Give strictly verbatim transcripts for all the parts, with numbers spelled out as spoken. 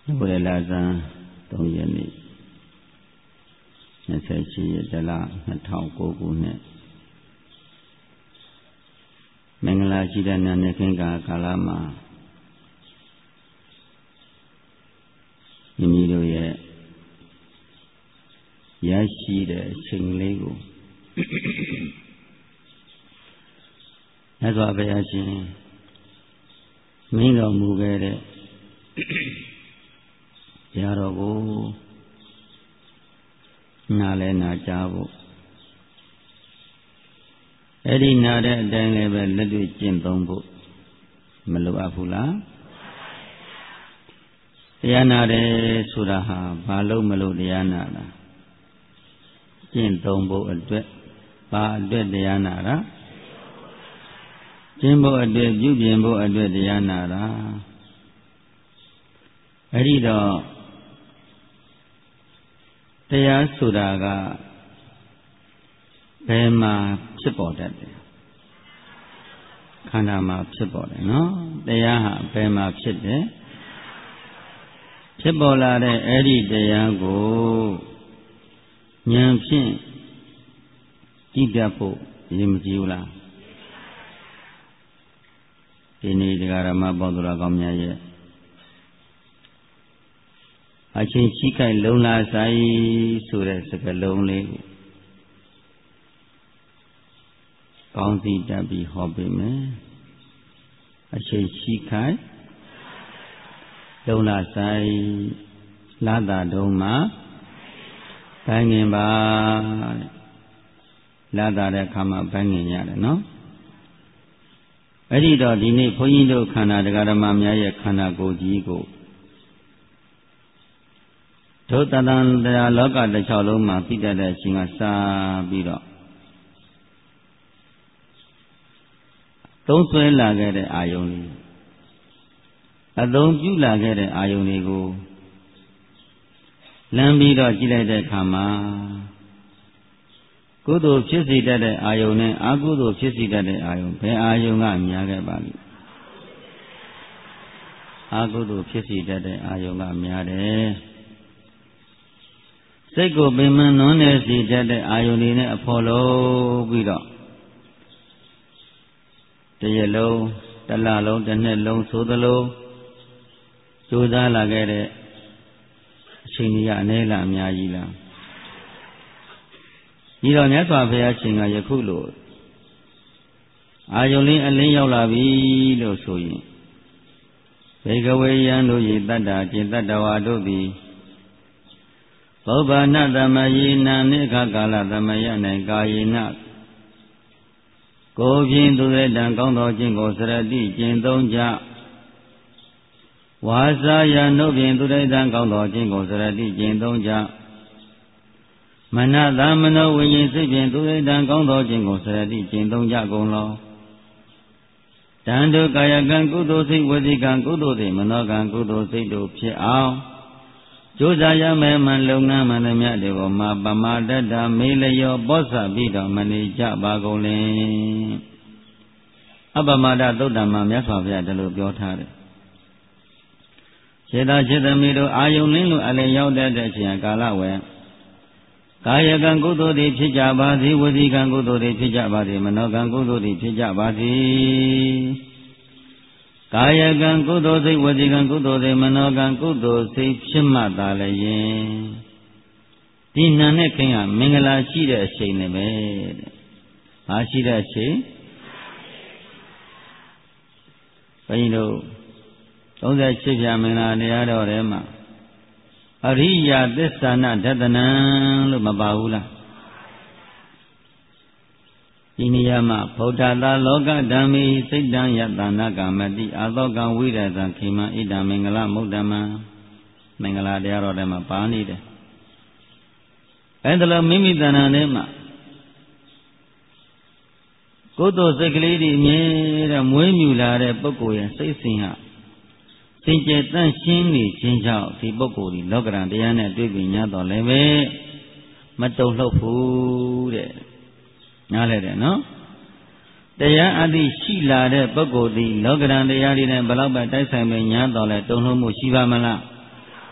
ဘုရားလာဇန်သုံးရက်နေ့နှစ်ဆယ်ရှိရက်တလနှစ်ထောင်ကိုခုနှစ်မင်္ဂလာရှိတဲ့နာနေခင်းကာကာလမှာမိမိတို့ရဲ့ရရှိတဲ့အချိန်လေးကိုမြတ်စွာဘုရားရှင်မင်းတော်မူခဲ့တဲ့တရားတော်ကိုနားလဲနာကြားဖို့အဲ့ဒီနာတဲ့အတိုင်းလည်းပဲလက်တွေ့ကျင့်သုံးဖို့မလိုအပ်ဘူးလားတရားနာတယ်ဆိုတာဟာဘာလို့မလို့တရားနာတာကျင့်သုံးဖို့အတွက်ဘာအတွက်တရားနာတာကျင့်ဖို့အတွက်ပြုပြင်ဖို့အတွက်တရားနာတာအဲ့ဒီတော့တရားဆိုတာကဘယ်မှာဖြစ်ပေါ်တတ်တယ်ခန္ဓာမှာဖြစ်ပေါ်တယ်နော်တရားဟာဘယ်မှာဖြစ်တယ်ဖြစ်ပေါ်လာတဲ့အဲ့ဒီတရားကိုဉာဏ်ဖြင့်ကြည့်တတ်ဖို့ရည်မကြည့်ဘူးလားဒီနေ့တရားဓမ္မပေါင်းတော်ကောင်းများရဲ့အချင်းရှိခိုက်လုံလာဆိုင်ဆိုတဲ့စကားလုံးလေးကိုကောင်းစီတက်ပြီးဟောပေးမယ်အချင်းရှိခိုက်လုံလာဆိုင်လာတာတုံးမှာဘိုင်းငင်ပါလာတာတဲ့ခါမှာဘိုင်းငင်ရတယ်နော်အဲ့ဒီတော့ဒီနေ့ဘုန်းကြီးတို့ခန္ဓာတရားဓမ္မများရဲ့ခန္ဓာကိုယ်ကြီးကိုတို့တန်တန်တရားလောကတစ်ချောင်းလုံးမှာပြည့်တတ်တဲ့အချိန်ကစပြီးတော့သုံးဆွဲလာခဲ့တဲ့အာယုန်တွေအသုံးပြုလာခဲ့တဲ့အာယုန်တွေကိုလမ်းပြီးတော့ကြည့်လိုက်တဲ့အခါမှာကုသိုလ်ဖြစ်စေတတ်တဲ့အာယုန်နဲ့အကုသိုလ်ဖြစ်စေတတ်တဲ့အာယုန်ဘယ်အာယုန်ကများခဲ့ပါလိမ့်အကုသိုလ်ဖြစ်စေတတ်တဲ့အာယုန်ကများတယ်စိတ်ကိုပင်မနှွမ်းနေစေတတ်တဲ့အာယုန်တွေနဲ့အဖော်လုံးပြီးတော့တရက်လုံးတစ်လလုံးတစ်နှစ်လုံးဆိုသလိုကြိုးစားလာခဲ့တဲ့အချိန်ကြီးကအနည်းလားအများကြီးလားဒီတော့မြတ်စွာဘုရားရှင်ကယခုလိုအာယုန်လေးအလင်းရောက်လာပြီလို့ဆိုရင်ဘေကဝေယံတို့ဤတတ္တာจิตတ္တဝါတို့သည်ဘောဘာနသမယေနနိခကာလသမယ၌ကာယေနကိုဖြင့်သူရဲ့တံကောင်းသောခြင်းကိုစရတိကျင့်သုံးကြဝါစာယနှုတ်ဖြင့်သူရဲ့တံကောင်းသောခြင်းကိုစရတိကျင့်သုံးကြမနသမနောဝိညာဉ်စိတ်ဖြင့်သူရဲ့တံကောင်းသောခြင်းကိုစရတိကျင့်သုံးကြကုန်လောတန်တုကာယကံကုသိုလ်စိတ်ဝစီကံကုသိုလ်စိတ်မနောကံကုသိုလ်စိတ်တို့ဖြစ်အောင်ကြိုးစားရမယ်မှလုပ်ငန်းမှန်သမျှတွေကိုမှာပမာတတ္တမေလျောပောဆပြီးတော့မနေကြပါကုန်လေအပမဒသုတ်တံမှာမြတ်စွာဘုရားဒီလိုပြောထားတယ်ခြေသာခြေသမီးတို့အာယုန်လင်းလို့အလင်းရောက်တဲ့အချိန်ကာလဝယ်ကာယကံကုသိုလ်တွေဖြစ်ကြပါစေဝစီကံကုသိုလ်တွေဖြစ်ကြပါစေမနောကံကုသိုလ်တွေဖြစ်ကြပါစေကာယကံကုသိုလ်စိတ်ဝစီကံကုသိုလ်စိတ်မနောကံကုသိုလ်စိတ်ဖြစ်မှသာလည်းယင်ဒီနာနဲ့ခင်ကမင်္ဂလာရှိတဲ့အချိန်နဲ့ပဲတဲ့။ဘာရှိတဲ့အချိန်ဘုန်းကြီးတို့သုံးဆယ်ရှစ်ပြမင်္ဂလာတရားတော်ထဲမှာအရိယသစ္စာနဒသနံလို့မပါဘူးလားဒီနေရာမှာဗုဒ္ဓသာလောကဓမ္မိစိတ်တံယတနာကာမတိအာသောကံဝိရဇံခေမဣဒံမင်္ဂလမုဒ္ဓမံမင်္ဂလာတရားတော်ထဲမှာပါနေတယ်အဲဒါလို့မိမိတဏ္ဍာထဲမှာကုသိုလ်စိတ်ကလေးတွေမြဲတဲ့မွေးမြူလာတဲ့ပုဂ္ဂိုလ်ရဲ့စိတ်စဉ်ဟာစင်ကြယ်တန့်ရှင်းနေခြင်းကြောင့်ဒီပုဂ္ဂိုလ်ဒီလောကရန်တရားနဲ့တွေ့ပြီးညတော့လည်းပဲမတုံ့လှုပ်ဘူးတဲ့နားလဲတယ်နော်တရားအသည့်ရှိလာတဲ့ပုဂ္ဂိုလ်ဒီလောကရန်တရားတွေနဲ့ဘယ်တော့မှတိုက်ဆိုင်မညာတော့လဲတုံ့လှုပ်မှုရှိပါမလား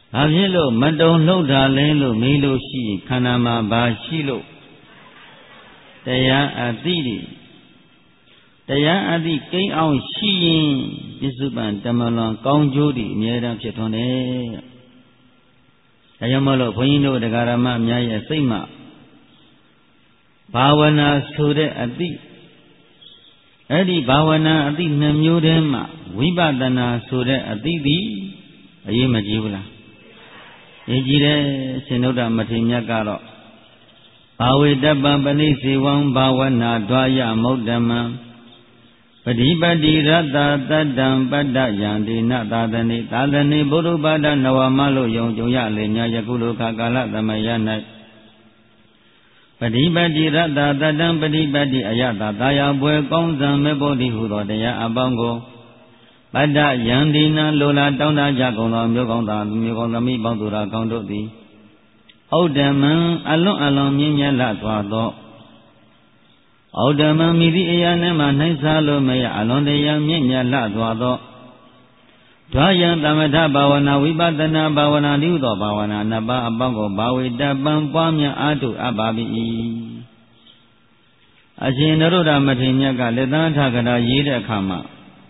ဘာဖြစ်လို့မတုံလှုပ်တာလဲလို့မေးလို့ရှိရင်ခန္ဓာမှာဘာရှိလို့တရားအသိတွေတရားအသိကိန်းအောင်ရှိရင်ပစ္စုပန်တမလွန်ကောင်းကျိုးတွေအမြဲတမ်းဖြစ်ထွန်းတယ်။ဒါကြောင့်မလို့ဘုန်းကြီးတို့တရားဓမ္မအများရဲ့စိတ်မှာဘာဝနာဆိုတဲ့အသိအဲ့ဒီဘာဝနာအသိနှမျိုးတည်းမှာဝိပဿနာဆိုတဲ့အသိသည်အရေးမကြီးဘူးလားအရေးကြီးတယ်ရှင်တို့တာမထေရမြတ်ကတော့ဘာဝေတပံပဏိစေဝံဘာဝနာဒွာယမௌတ္တမံပฏิပတိရတ္တတတ္တံပတ္တယံဒေနသာသနေသာသနေဘုရုပါဒနဝမလို့ယုံကြုံရလေညာယခုလိုခါကာလသမယ၌ပฏิပတိရတ္တတတ္တံပฏิပတိအယတသာယာပွဲကောင်းစံမေဖို့တိဟုသောတရားအပေါင်းကိုပတ္တယံဒေနလိုလားတောင်းတကြကုန်သောမြို့ကောင်းသားမြို့ကောင်းသမီးပေါင်းသူရာကောင်းတို့သည်ဩဒ္ဓမံအလွန်အလွန်မြင့်မြတ်လာစွာသောဩဒ္ဓမံမိသည့်အရာနှင့်မှနှိုင်းစားလို့မရအလွန်တရာမြင့်မြတ်လာစွာသောဒွါယံသမထဘာဝနာဝိပဿနာဘာဝနာတိဟုသောဘာဝနာနှစ်ပါးအပေါင်းကိုဘာဝေတပံပွားများအားထုတ်အပ်ပါ၏အရှင်နရုဒ္ဓမထေရမြတ်ကလက်သန်းထကရာရေးတဲ့အခါမှာ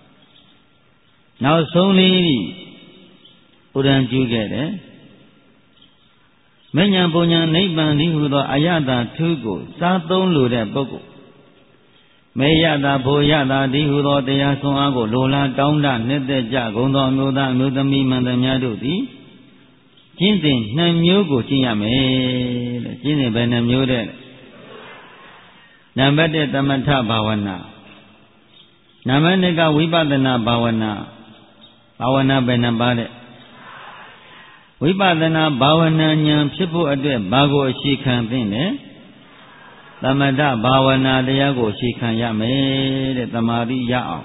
နောက်ဆုံးလေးဥဒ္ဒံကျူးခဲ့တယ်မဉ္ဇဉ်ပုံညာနိဗ္ဗာန်သည်ဟုသောအယတာထုကိုစားသုံးလိုတဲ့ပုဂ္ဂိုလ်မေယတာဘိုယတာသည်ဟုသောတရားဆွမ်းအားကိုလိုလားတောင်းတနှစ်သက်ကြကုန်သောအမျိုးသားအမျိုးသမီးမှန်သမျှတို့သည်ကျင့်စဉ်နှစ်မျိုးကိုကျင့်ရမယ်တဲ့ကျင့်စဉ်ဘယ်နှမျိုးတဲ့နံပါတ်တစ်သမထဘာဝနာနံပါတ်နှစ်ကဝိပဿနာဘာဝနာဘာဝနာဘယ်နှပါးတဲ့ဝိပဿနာဘာဝနာဉာဏ်ဖြစ်ဖို့အတွက်ဘာကိုအခြေခံသင့်လဲသမထဘာဝနာတရားကိုအခြေခံရမယ်တဲ့သမာဓိရအောင်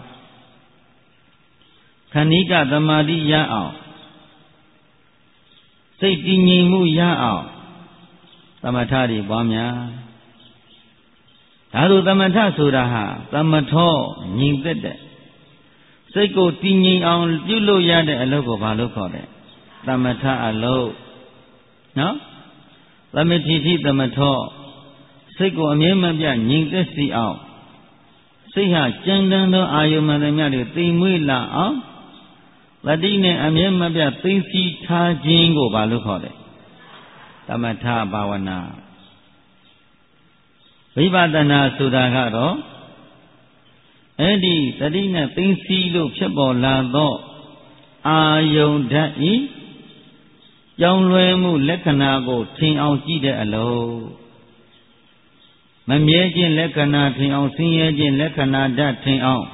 ခဏိကသမာဓိရအောင်စိတ်တည်ငြိမ်မှုရအောင်သမထတွေပွားများဒါလိုသမထဆိုတာဟာသမထောငြိမ်သက်တဲ့စိတ်ကိုတည်ငြိမ်အောင်ပြုလို့ရတဲ့အလုပ်ကိုဘာလို့ခေါ်လဲသမထအလုပ်နော်သမတိတိသမထောစိတ်ကိုအမြဲမပြတ်ငြိမ်သက်စီအောင်စိတ်ဟာကြံတန်းသောအာယုမှန်သမျှတွေသိမ်မွေ့လာအောင်တတိနဲ့အမြဲမပြတ်သိသိထားခြင်းကိုဘာလို့ခေါ်လဲသမထဘာဝနာဝိပဿနာဆိုတာကတော့အဲ့ဒီတတိနဲ့သိသိလို့ဖြစ်ပေါ်လာသောအာယုန်ဓာတ်ဤကြောင်းလွယ်မှုလက္ခဏာကိုထင်အောင်ကြည့်တဲ့အလုံးမမြဲခြင်းလက္ခဏာထင်အောင်ဆင်းရဲခြင်းလက္ခဏာဓာတ်ထင်အောင်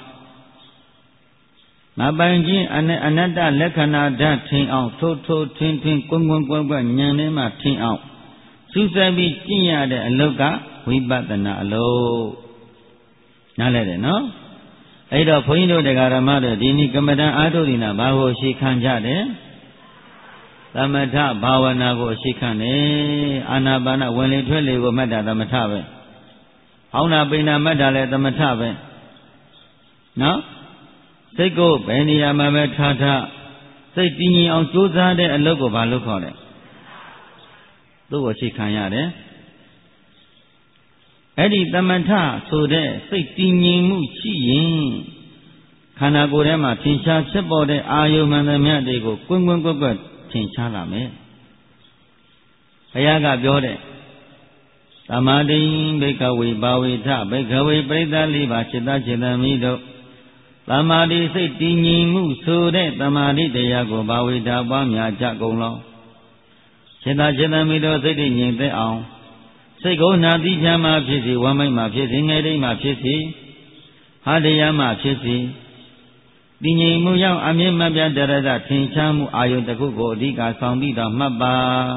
မပိုင်ခြင်းအနတ္တလက္ခဏာဓာတ်ထင်အောင်ထိုးထိုးထင်းထင်းကွန်းကွန်းကွန်းကွန်းဉာဏ်ထဲမှာထင်အောင်စူးစိုက်ပြီးကျင့်ရတဲ့အလုပ်ကဝိပဿနာအလုပ်နားလည်တယ်နော်အဲ့တော့ဘုန်းကြီးတို့တရားဓမ္မတွေဒီနေ့ကမ္မဋ္ဌာန်းအားထုတ်နေတာဘာကိုရှေ့ခံကြတယ်သမထဘာဝနာကိုရှေ့ခံတယ်အာနာပါနဝင်လေထွက်လေကိုမှတ်တာသမထပဲဟောင်းနာပိဏမှတ်တာလည်းသမထပဲနော်စိတ်ကိုဘယ်နေရာမှာပဲထားထားစိတ်တည်ငြိမ်အောင်ကြိုးစားတဲ့အလုပ်ကိုဘာလို့ခေါ်လဲသူ့ကိုရှေ့ခံရတယ်အဲ့ဒီသမထဆိုတဲ့စိတ်တည်ငြိမ်မှုရှိရင်ခန္ဓာကိုယ်ထဲမှာထင်ရှားဖြစ်ပေါ်တဲ့အာယုမှန်သမျှတွေကိုကွင်းကွင်းကွက်ကွက်ထင်ရှားလာမယ်ဘုရားကပြောတဲ့သမာဓိဘိကဝေဘာဝေထဘိကဝေပရိသတ်လေးပါจิตจิตမိတို့သမာဓိစိတ်တည်ငြိမ်မှုဆိုတဲ့သမာဓိတရားကိုဘာဝေတာပွားများကြကုန်လောจิตจิตမိတို့စိတ်တည်ငြိမ်သက်အောင်စိတ်ကိုနာတိချမ်းမှဖြစ်စီဝမ်းမိုက်မှဖြစ်စီငယ်တိတ်မှဖြစ်စီဟာတရားမှဖြစ်စီတည်ငြိမ်မှုရောက်အမြင့်မပြတ်တရဒထင်ရှားမှုအာယုတစ်ခုကိုအဓိကဆောင်ပြီးတော့မှတ်ပါ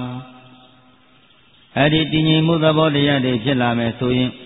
အဲ့ဒီတည်ငြိမ်မှုသဘောတရားတွေဖြစ်လာမယ်ဆိုရင်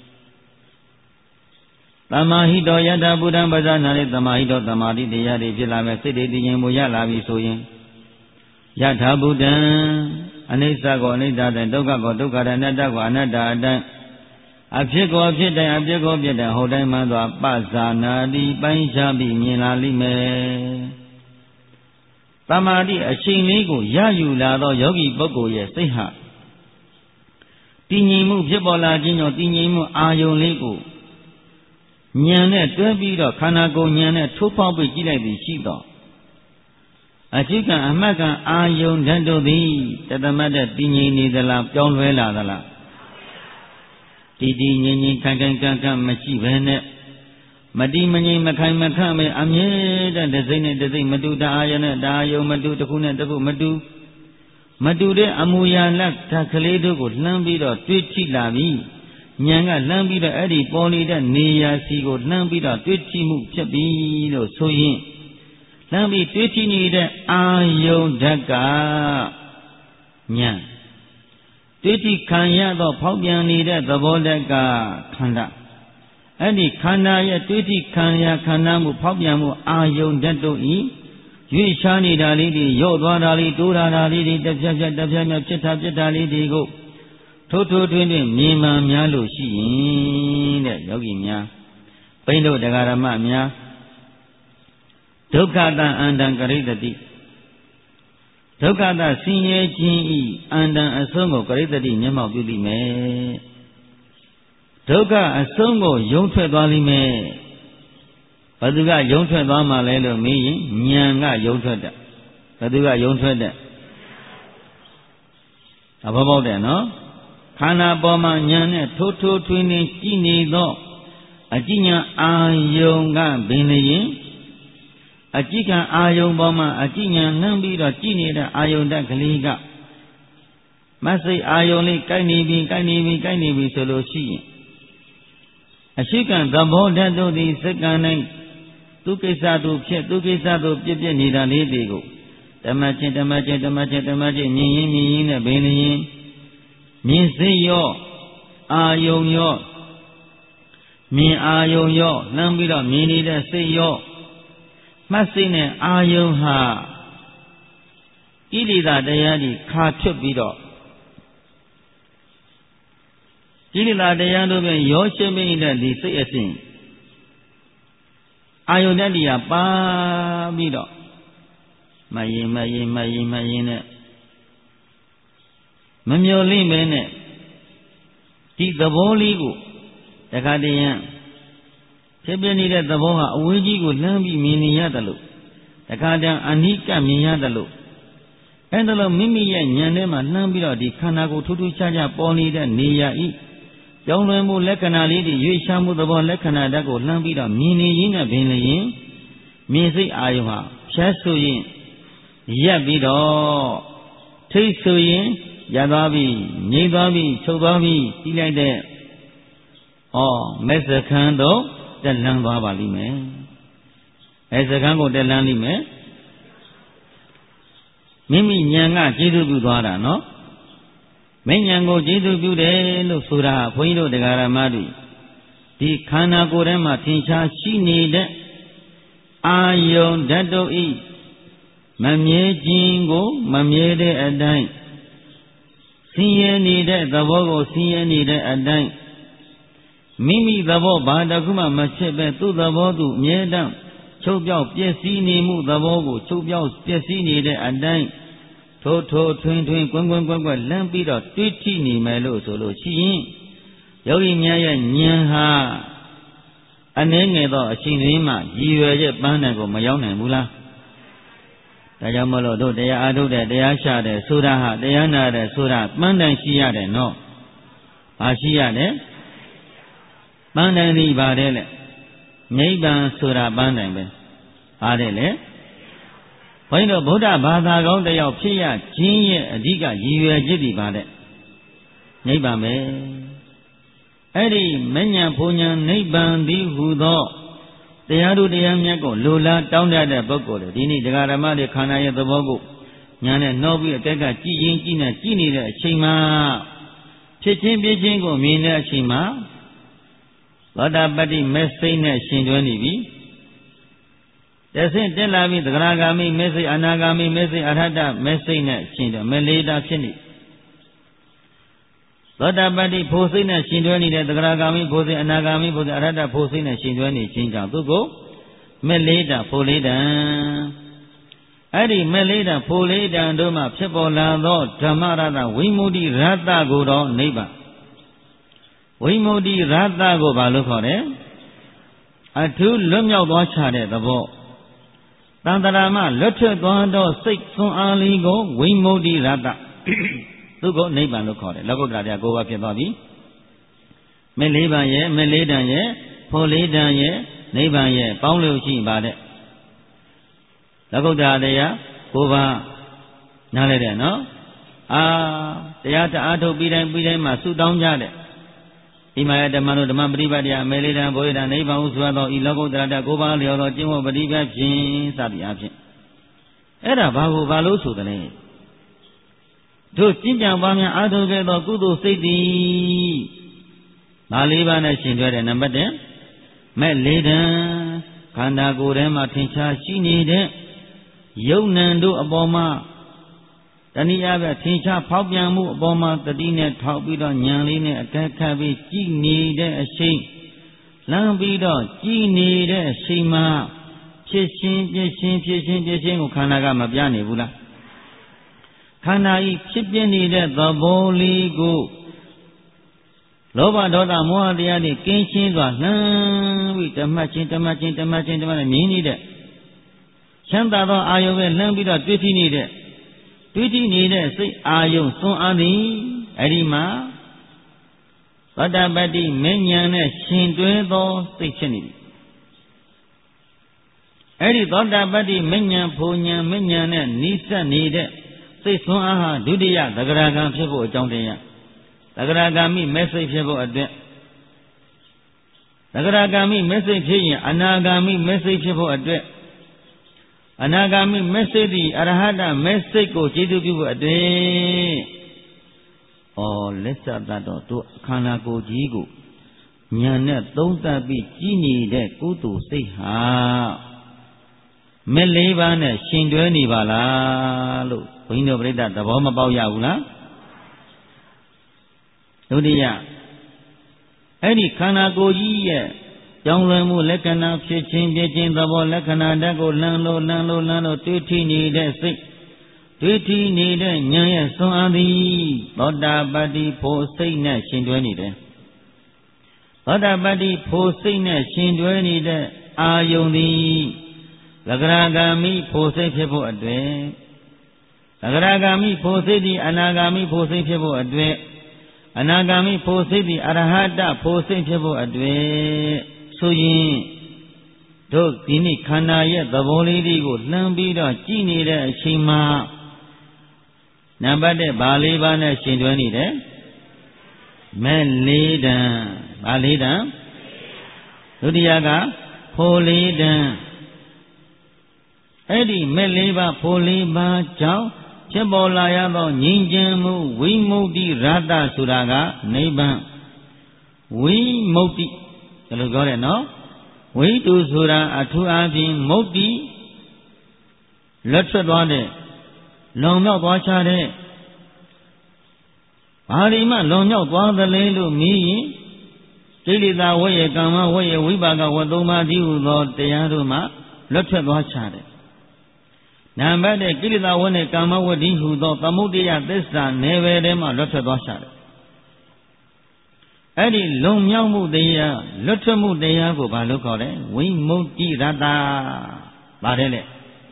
သမာဟိတောယတဗုဒ္ဓံပဇာနာလေသမာဟိတောသမာဓိတရားတွေဖြစ်လာမယ်စိတ်တွေတည်ငြိမ်မှုရလာပြီဆိုရင်ယထာဗုဒ္ဓံအနိစ္စကိုအနိစ္စတဲ့ဒုက္ခကိုဒုက္ခတဲ့အနတ္တကိုအနတ္တအတိုင်းအဖြစ်ကိုအဖြစ်တိုင်းအပြစ်ကိုအပြစ်တိုင်းဟောတိုင်းမှသောပဇာနာတိပိုင်းခြားပြီးမြင်လာလိမ့်မယ်သမာဓိအရှိန်လေးကိုရယူလာသောယောဂီပုဂ္ဂိုလ်ရဲ့စိတ်ဟာတည်ငြိမ်မှုဖြစ်ပေါ်လာခြင်းကြောင့်တည်ငြိမ်မှုအာယုံလေးကိုဉာဏ်နဲ့တွဲပြီးတော့ခန္ဓာကိုယ်ဉာဏ်နဲ့ထိုးဖောက်ပြီးကြည့်လိုက်ပြီးရှိတော့အရှိကံအမှတ်ကံအာယုံဓာတ်တို့သည်တသမတ်တဲ့တည်ငြိမ်နေသလားပြောင်းလဲလာသလားတည်တည်ငြိမ်ငြိမ်ခိုင်ခိုင်ကံကံမရှိဘဲနဲ့မတည်မငြိမ်မခိုင်မခန့်ပဲအမြဲတမ်းတစ်စိမ့်နဲ့တစ်စိမ့်မတူတအာယုံနဲ့တအာယုံမတူတစ်ခုနဲ့တစ်ခုမတူမတူတဲ့အမူအရာလက္ခဏာကလေးတို့ကိုလှမ်းပြီးတော့တွေးကြည့်လာပြီးဉာဏ်ကလှမ်းပြီးတော့အဲ့ဒီပေါ်နေတဲ့နေရာစီကိုလှမ်းပြီးတော့တွေးကြည့်မှုဖြစ်ပြီးလို့ဆိုရင်လှမ်းပြီးတွေးကြည့်နေတဲ့အာယုံဓာတ်ကဉာဏ်တွေးကြည့်ခံရသောဖောက်ပြန်နေတဲ့သဘောဓာတ်ကခန္ဓာအဲ့ဒီခန္ဓာရဲ့တွေးကြည့်ခံရခန္ဓာမှုဖောက်ပြန်မှုအာယုံဓာတ်တို့ဤရွေ့ရှားနေတာလေးတွေရော့သွားတာလေးတိုးတာလေးတွေတစ်ဖြတ်ဖြတ်တစ်ဖြတ်ဖြတ်ဖြစ်တာဖြစ်တာလေးတွေကိုထိုးထိုးထွင်းထွင်းမြင်မှန်များလို့ရှိရင်တဲ့ယောဂီများဘိန်းတို့တရားဓမ္မများဒုက္ခတံအန္တံကရိတတိဒုက္ခတဆင်းရဲခြင်းဤအန္တံအဆုံးကိုကရိတတိမျက်မှောက်ပြုလိမ့်မယ်ဒုက္ခအဆုံးကိုယုံထွက်သွားလိမ့်မယ်ဘယ်သူကယုံထွက်သွားမှလဲလို့မေးရင်ဉာဏ်ကယုံထွက်တယ်ဘယ်သူကယုံထွက်တယ်အဘောပေါက်တယ်နော်ခန္ဓာပေါ်မှာဉာဏ်နဲ့ထိုးထိုးထွင်းထွင်းကြည့်နေသောအကြည့်ဉာဏ်အာယုံကဘင်းလျင်အကြည့်ကံအာယုံပေါ်မှာအကြည့်ဉာဏ်နှမ်းပြီးတော့ကြည့်နေတဲ့အာယုံတက်ကလေးကမဆိတ်အာယုံလေးကိုက်နေပြီကိုက်နေပြီကိုက်နေပြီဆိုလို့ရှိရင်အရှိကံသဘောဓာတ်တို့သည်စက္ကန့်တိုင်းသူကိစ္စတို့ဖြစ်သူကိစ္စတို့ပြည့်ပြည့်နေတာလေးတွေကိုဓမ္မချင်းဓမ္မချင်းဓမ္မချင်းဓမ္မချင်းမြင်ရင်မြင်ရင်နဲ့ဘင်းလျင်မြင်စိတ်ရောအာယုံရောမြင်အာယုံရောလှမ်းပြီးတော့မြင်နေတဲ့စိတ်ရောမှတ်စိတ်နဲ့အာယုံဟာကိလေသာတရားကြီးခါထွက်ပြီးတော့ကိလေသာတရားတို့ပဲရောရှင်းပြီးတဲ့ဒီစိတ်အစဉ်အာယုန်တ္တိယပါပြီးတော့မယင်မယင်မယင်မယင်နဲ့မမျော်လင့်ပဲနဲ့ဒီသဘောလေးကိုတခါတည်းရန်ဖြစ်ပြနေတဲ့သဘောဟာအဝေးကြီးကိုလှမ်းပြီးမြင်နေရတယ်လို့တခါတည်းအနိကမြင်ရတယ်လို့အဲ့ဒါလို့မိမိရဲ့ဉာဏ်ထဲမှာလှမ်းပြီးတော့ဒီခန္ဓာကိုထူးထူးခြားခြားပေါ်နေတဲ့နေရာဤကြောင်းလွယ်မှုလက္ခဏာလေးတွေရွေ့ရှားမှုသဘောလက္ခဏာဓာတ်ကိုလှမ်းပြီးတော့မြင်နေရင်းနဲ့ပင်လျင်မြင်စိတ်အာယုံဟာဖြတ်ဆိုရင်ရက်ပြီးတော့ထိတ်ဆိုရင်ရသွားပြီငြိမ့်သွားပြီချုပ်သွားပြီပြီးလိုက်တဲ့ဩမက်စခန်းတော့တက်လန်းသွားပါလိမ့်မယ်အဲစခန်းကိုတက်လန်းလိမ့်မယ်မိမိဉာဏ်ကကျေစုပြုသွားတာနော်မဉ္ဇဉ်ကိုကျေစုပြုတယ်လို့ဆိုတာဘုန်းကြီးတို့တရားဓမ္မတွေဒီခန္ဓာကိုယ်ထဲမှာထင်ရှားရှိနေတဲ့အာယုန်ဓာတ်တို့ဤမမြဲခြင်းကိုမမြဲတဲ့အတိုင်းဆင်းရဲနေတဲ့သဘောကိုဆင်းရဲနေတဲ့အတိုင်းမိမိသဘောဘာတစ်ခုမှမဖြစ်ပဲသူ့သဘောသူအမြဲတမ်းချုပ်ပြောက်ပျက်စီးနေမှုသဘောကိုချုပ်ပြောက်ပျက်စီးနေတဲ့အတိုင်းထိုးထိုးထွင်းထွင်းကွန်းကွန်းကွန်းကွန်းလမ်းပြီးတော့တွေးထိနေမယ်လို့ဆိုလို့ရှိရင်ယောဂီများရဲ့ဉာဏ်ဟာအနည်းငယ်သောအချိန်လေးမှရည်ရွယ်ချက်ပန်းတယ်ကိုမရောက်နိုင်ဘူးလားဒါကြောင့်မလို့တို့တရားအားထုတ်တဲ့တရားရှာတဲ့ဆိုတာဟာတရားနာတဲ့ဆိုတာပန်းတိုင်ရှိရတယ်နော်ဘာရှိရတယ်ပန်းတိုင်ဒီပါတယ်လေနိဗ္ဗာန်ဆိုတာပန်းတိုင်ပဲပါတယ်လေဘုန်းကြီးတို့ဗုဒ္ဓဘာသာကောင်းတယောက်ဖြစ်ရခြင်းရဲ့အဓိကရည်ရွယ်ချက်ဒီပါတဲ့နိဗ္ဗာန်ပဲအဲ့ဒီမဉ္ဇဉ်ဘုံဉဏ်နိဗ္ဗာန်သည်ဟူသောတရားတို့တရားမြတ်ကိုလိုလားတောင်းတတဲ့ပုဂ္ဂိုလ်တွေဒီနေ့တရားဓမ္မတွေခန္ဓာရဲ့သဘောကိုညာနဲ့နှောပြီးအတက်ကကြည်ရင်ကြည်နေကြည်နေတဲ့အချိန်မှာဖြစ်ချင်းပြချင်းကိုမြင်တဲ့အချိန်မှာသောတာပတ္တိမေစိတ်နဲ့ရှင်တွဲနေပြီတဆင့်တက်လာပြီသဂရဂါမိမေစိတ်အနာဂါမိမေစိတ်အရဟတမေစိတ်နဲ့ရှင်တွဲမလေးတာဖြစ်နေသောတာပတ္တိဖို့စိတ်နဲ့ရှင်တွဲနေတဲ့သဂရဂါမိဖို့စိတ်အနာဂါမိဖို့စိတ်အရဟတဖို့စိတ်နဲ့ရှင်တွဲနေခြင်းကြောင့်သူကိုမလေးတာဖို့လေးတံအဲ့ဒီမဲ့လေးတံဖိုလေးတံတို့မှဖြစ်ပေါ်လာသောဓမ္မရတဝိမု ക്തി ရတကိုတော့နိဗ္ဗာန်ဝိမု ക്തി ရတကိုဘာလို့ခေါ်လဲအထူးလွတ်မြောက်သွားချတဲ့သဘောတန်တရာမှလွတ်ထွက်သွားသောစိတ်သွန်အားလေးကိုဝိမု ക്തി ရတသူကိုနိဗ္ဗာန်လို့ခေါ်တယ်လောကုတ္တရာတရား၉ပါးဖြစ်သွားပြီမဲ့လေးပါးရဲ့မဲ့လေးတံရဲ့ဖိုလေးတံရဲ့နိဗ္ဗာန်ရဲ့ပေါင်းလို့ရှိပါတဲ့လောကုတ္တရာတရား၉ပါးနားလဲတဲ့နော်အာတရားတအားထုတ်ပြီးတိုင်းပြီးတိုင်းမှာဆုတောင်းကြတဲ့ဣမယဓမ္မတို့ဓမ္မပฏิပတ်တရားမေလေးတံဘုရားနိဗ္ဗာန်ဟုဆိုသောဤလောကုတ္တရာတရား၉ပါးလျော်သောကျင့်ဝတ်ပฏิပတ်ဖြင့်စသည်အဖြစ်အဲ့ဒါဘာကိုဘာလို့ဆိုတယ်လဲတို့ကျင့်ကြံပွားများအားထုတ်ခဲ့သောကုသိုလ်စိတ်သည်ဘာလေးပါးနဲ့ရှင်တွဲတဲ့နံပါတ်၁မဲ့လေးတံခန္ဓာကိုယ်ထဲမှာထင်ရှားရှိနေတဲ့ယုံနံတို့အပေါ်မှာတဏှိယပဲထင်ရှားဖောက်ပြန်မှုအပေါ်မှာတတိနဲ့ထောက်ပြီးတော့ဉာဏ်လေးနဲ့အကဲခတ်ပြီးကြည်နေတဲ့အချိန်လမ်းပြီးတော့ကြည်နေတဲ့အချိန်မှာဖြစ်ရှင်ဖြစ်ရှင်ဖြစ်ရှင်ဖြစ်ရှင်ကိုခန္ဓာကမပြနေဘူးလားခန္ဓာဤဖြစ်ပြနေတဲ့သဘောလေးကိုလောဘဒေါသမောဟတရားတွေကင်းရှင်းစွာလှမ်းပြီးဓမ္မချင်းဓမ္မချင်းဓမ္မချင်းဓမ္မနဲ့မြင်နေတဲ့ချမ်းသာသောအာယုံပဲလှမ်းပြီးတော့တွေ့ထိနေတဲ့တွေ့ထိနေတဲ့စိတ်အာယုံသွန်အားသည်အဲ့ဒီမှာသောတာပတ္တိမဉ္ဇဉ်နဲ့ရှင်တွဲသောစိတ်ဖြစ်နေပြီအဲ့ဒီသောတာပတ္တိမဉ္ဇဉ်ဘုံဉဏ်မဉ္ဇဉ်နဲ့နိစ္စနေတဲ့စိတ်သွန်အားဟာဒုတိယသဂရကံဖြစ်ဖို့အကြောင်းတရားသဂရဂာမိမဲ့စိတ်ဖြစ်ဖို့အတွက်သဂရဂာမိမဲ့စိတ်ဖြစ်ရင်အနာဂာမိမဲ့စိတ်ဖြစ်ဖို့အတွက်အနာဂာမိမဲ့စိတ်သည်အရဟတမဲ့စိတ်ကိုကျေးဇူးပြုဖို့အတွက်ဩလက်စတတ်တော့တို့ခန္ဓာကိုယ်ကြီးကိုဉာဏ်နဲ့သုံးသပ်ပြီးကြည်နေတဲ့ကုသိုလ်စိတ်ဟာမဲ့လေးပါးနဲ့ရှင်တွဲနေပါလားလို့ဘုန်းကြီးတို့ပြိဿသဘောမပေါက်ရဘူးလားဒုတိယအဲ့ဒီခန္ဓာကိုယ်ကြီးရဲ့ကြောင်းလွယ်မှုလက္ခဏာဖြစ်ခြင်းဖြစ်ခြင်းသဘောလက္ခဏာဓာတ်ကိုလမ်းလို့လမ်းလို့လမ်းလို့တွေ့ထိနေတဲ့စိတ်တွေ့ထိနေတဲ့ဉာဏ်ရဲ့စွမ်းအားသည်သောတာပတ္တိဖို့စိတ်နဲ့ရှင်တွဲနေတယ်သောတာပတ္တိဖို့စိတ်နဲ့ရှင်တွဲနေတဲ့အာယုန်သည်သဂရဂာမိဖို့စိတ်ဖြစ်ဖို့အတွက်သဂရဂာမိဖို့စိတ်သည်အနာဂာမိဖို့စိတ်ဖြစ်ဖို့အတွက်အနာဂါမိဖို့စိတ်သည်အရဟတဖို့စိတ်ဖြစ်ဖို့အတွက်ဆိုရင်တို့ဒီနေ့ခန္ဓာရဲ့သဘောလေးတွေကိုလှမ်းပြီးတော့ကြည်နေတဲ့အချိန်မှာနံပါတ်၁ဘာလေးပါးနဲ့ရှင်တွဲနေတယ်မဲ့လေးတံဘာလေးတံဒုတိယကဖို့လေးတံအဲ့ဒီမဲ့လေးပါးဖို့လေးပါးကြောင့်ဖြစ်ပေါ်လာရသောငြိမ်းချမ်းမှုဝိမု ക്തി ရတဆိုတာကနိဗ္ဗာန်ဝိမု ക്തി ဒါလိုပြောတယ်နော်ဝိတုဆိုတာအထူးအားဖြင့်မု ക്തി လွတ်ထွက်သွားတဲ့လွန်မြောက်သွားချတဲ့ဘာဒီမှလွန်မြောက်သွားသလဲလို့မေးရင်ကိလေသာဝိယကမ္မဝိယဝိပါကဝသုံးပါးတည်းဟူသောတရားတို့မှလွတ်ထွက်သွားချတဲ့နံပါတ်တဲ့ကိလေသာဝတ်နဲ့ကာမဝတ္တိဟူသောသမုဒယသစ္စာနယ်ပယ်ထဲမှာလွတ်ထွက်သွားရှာတယ်အဲ့ဒီလုံမြောက်မှုတရားလွတ်ထွက်မှုတရားကိုဘာလို့ခေါ်လဲဝိမု ക്തി ရတပါတယ်လေ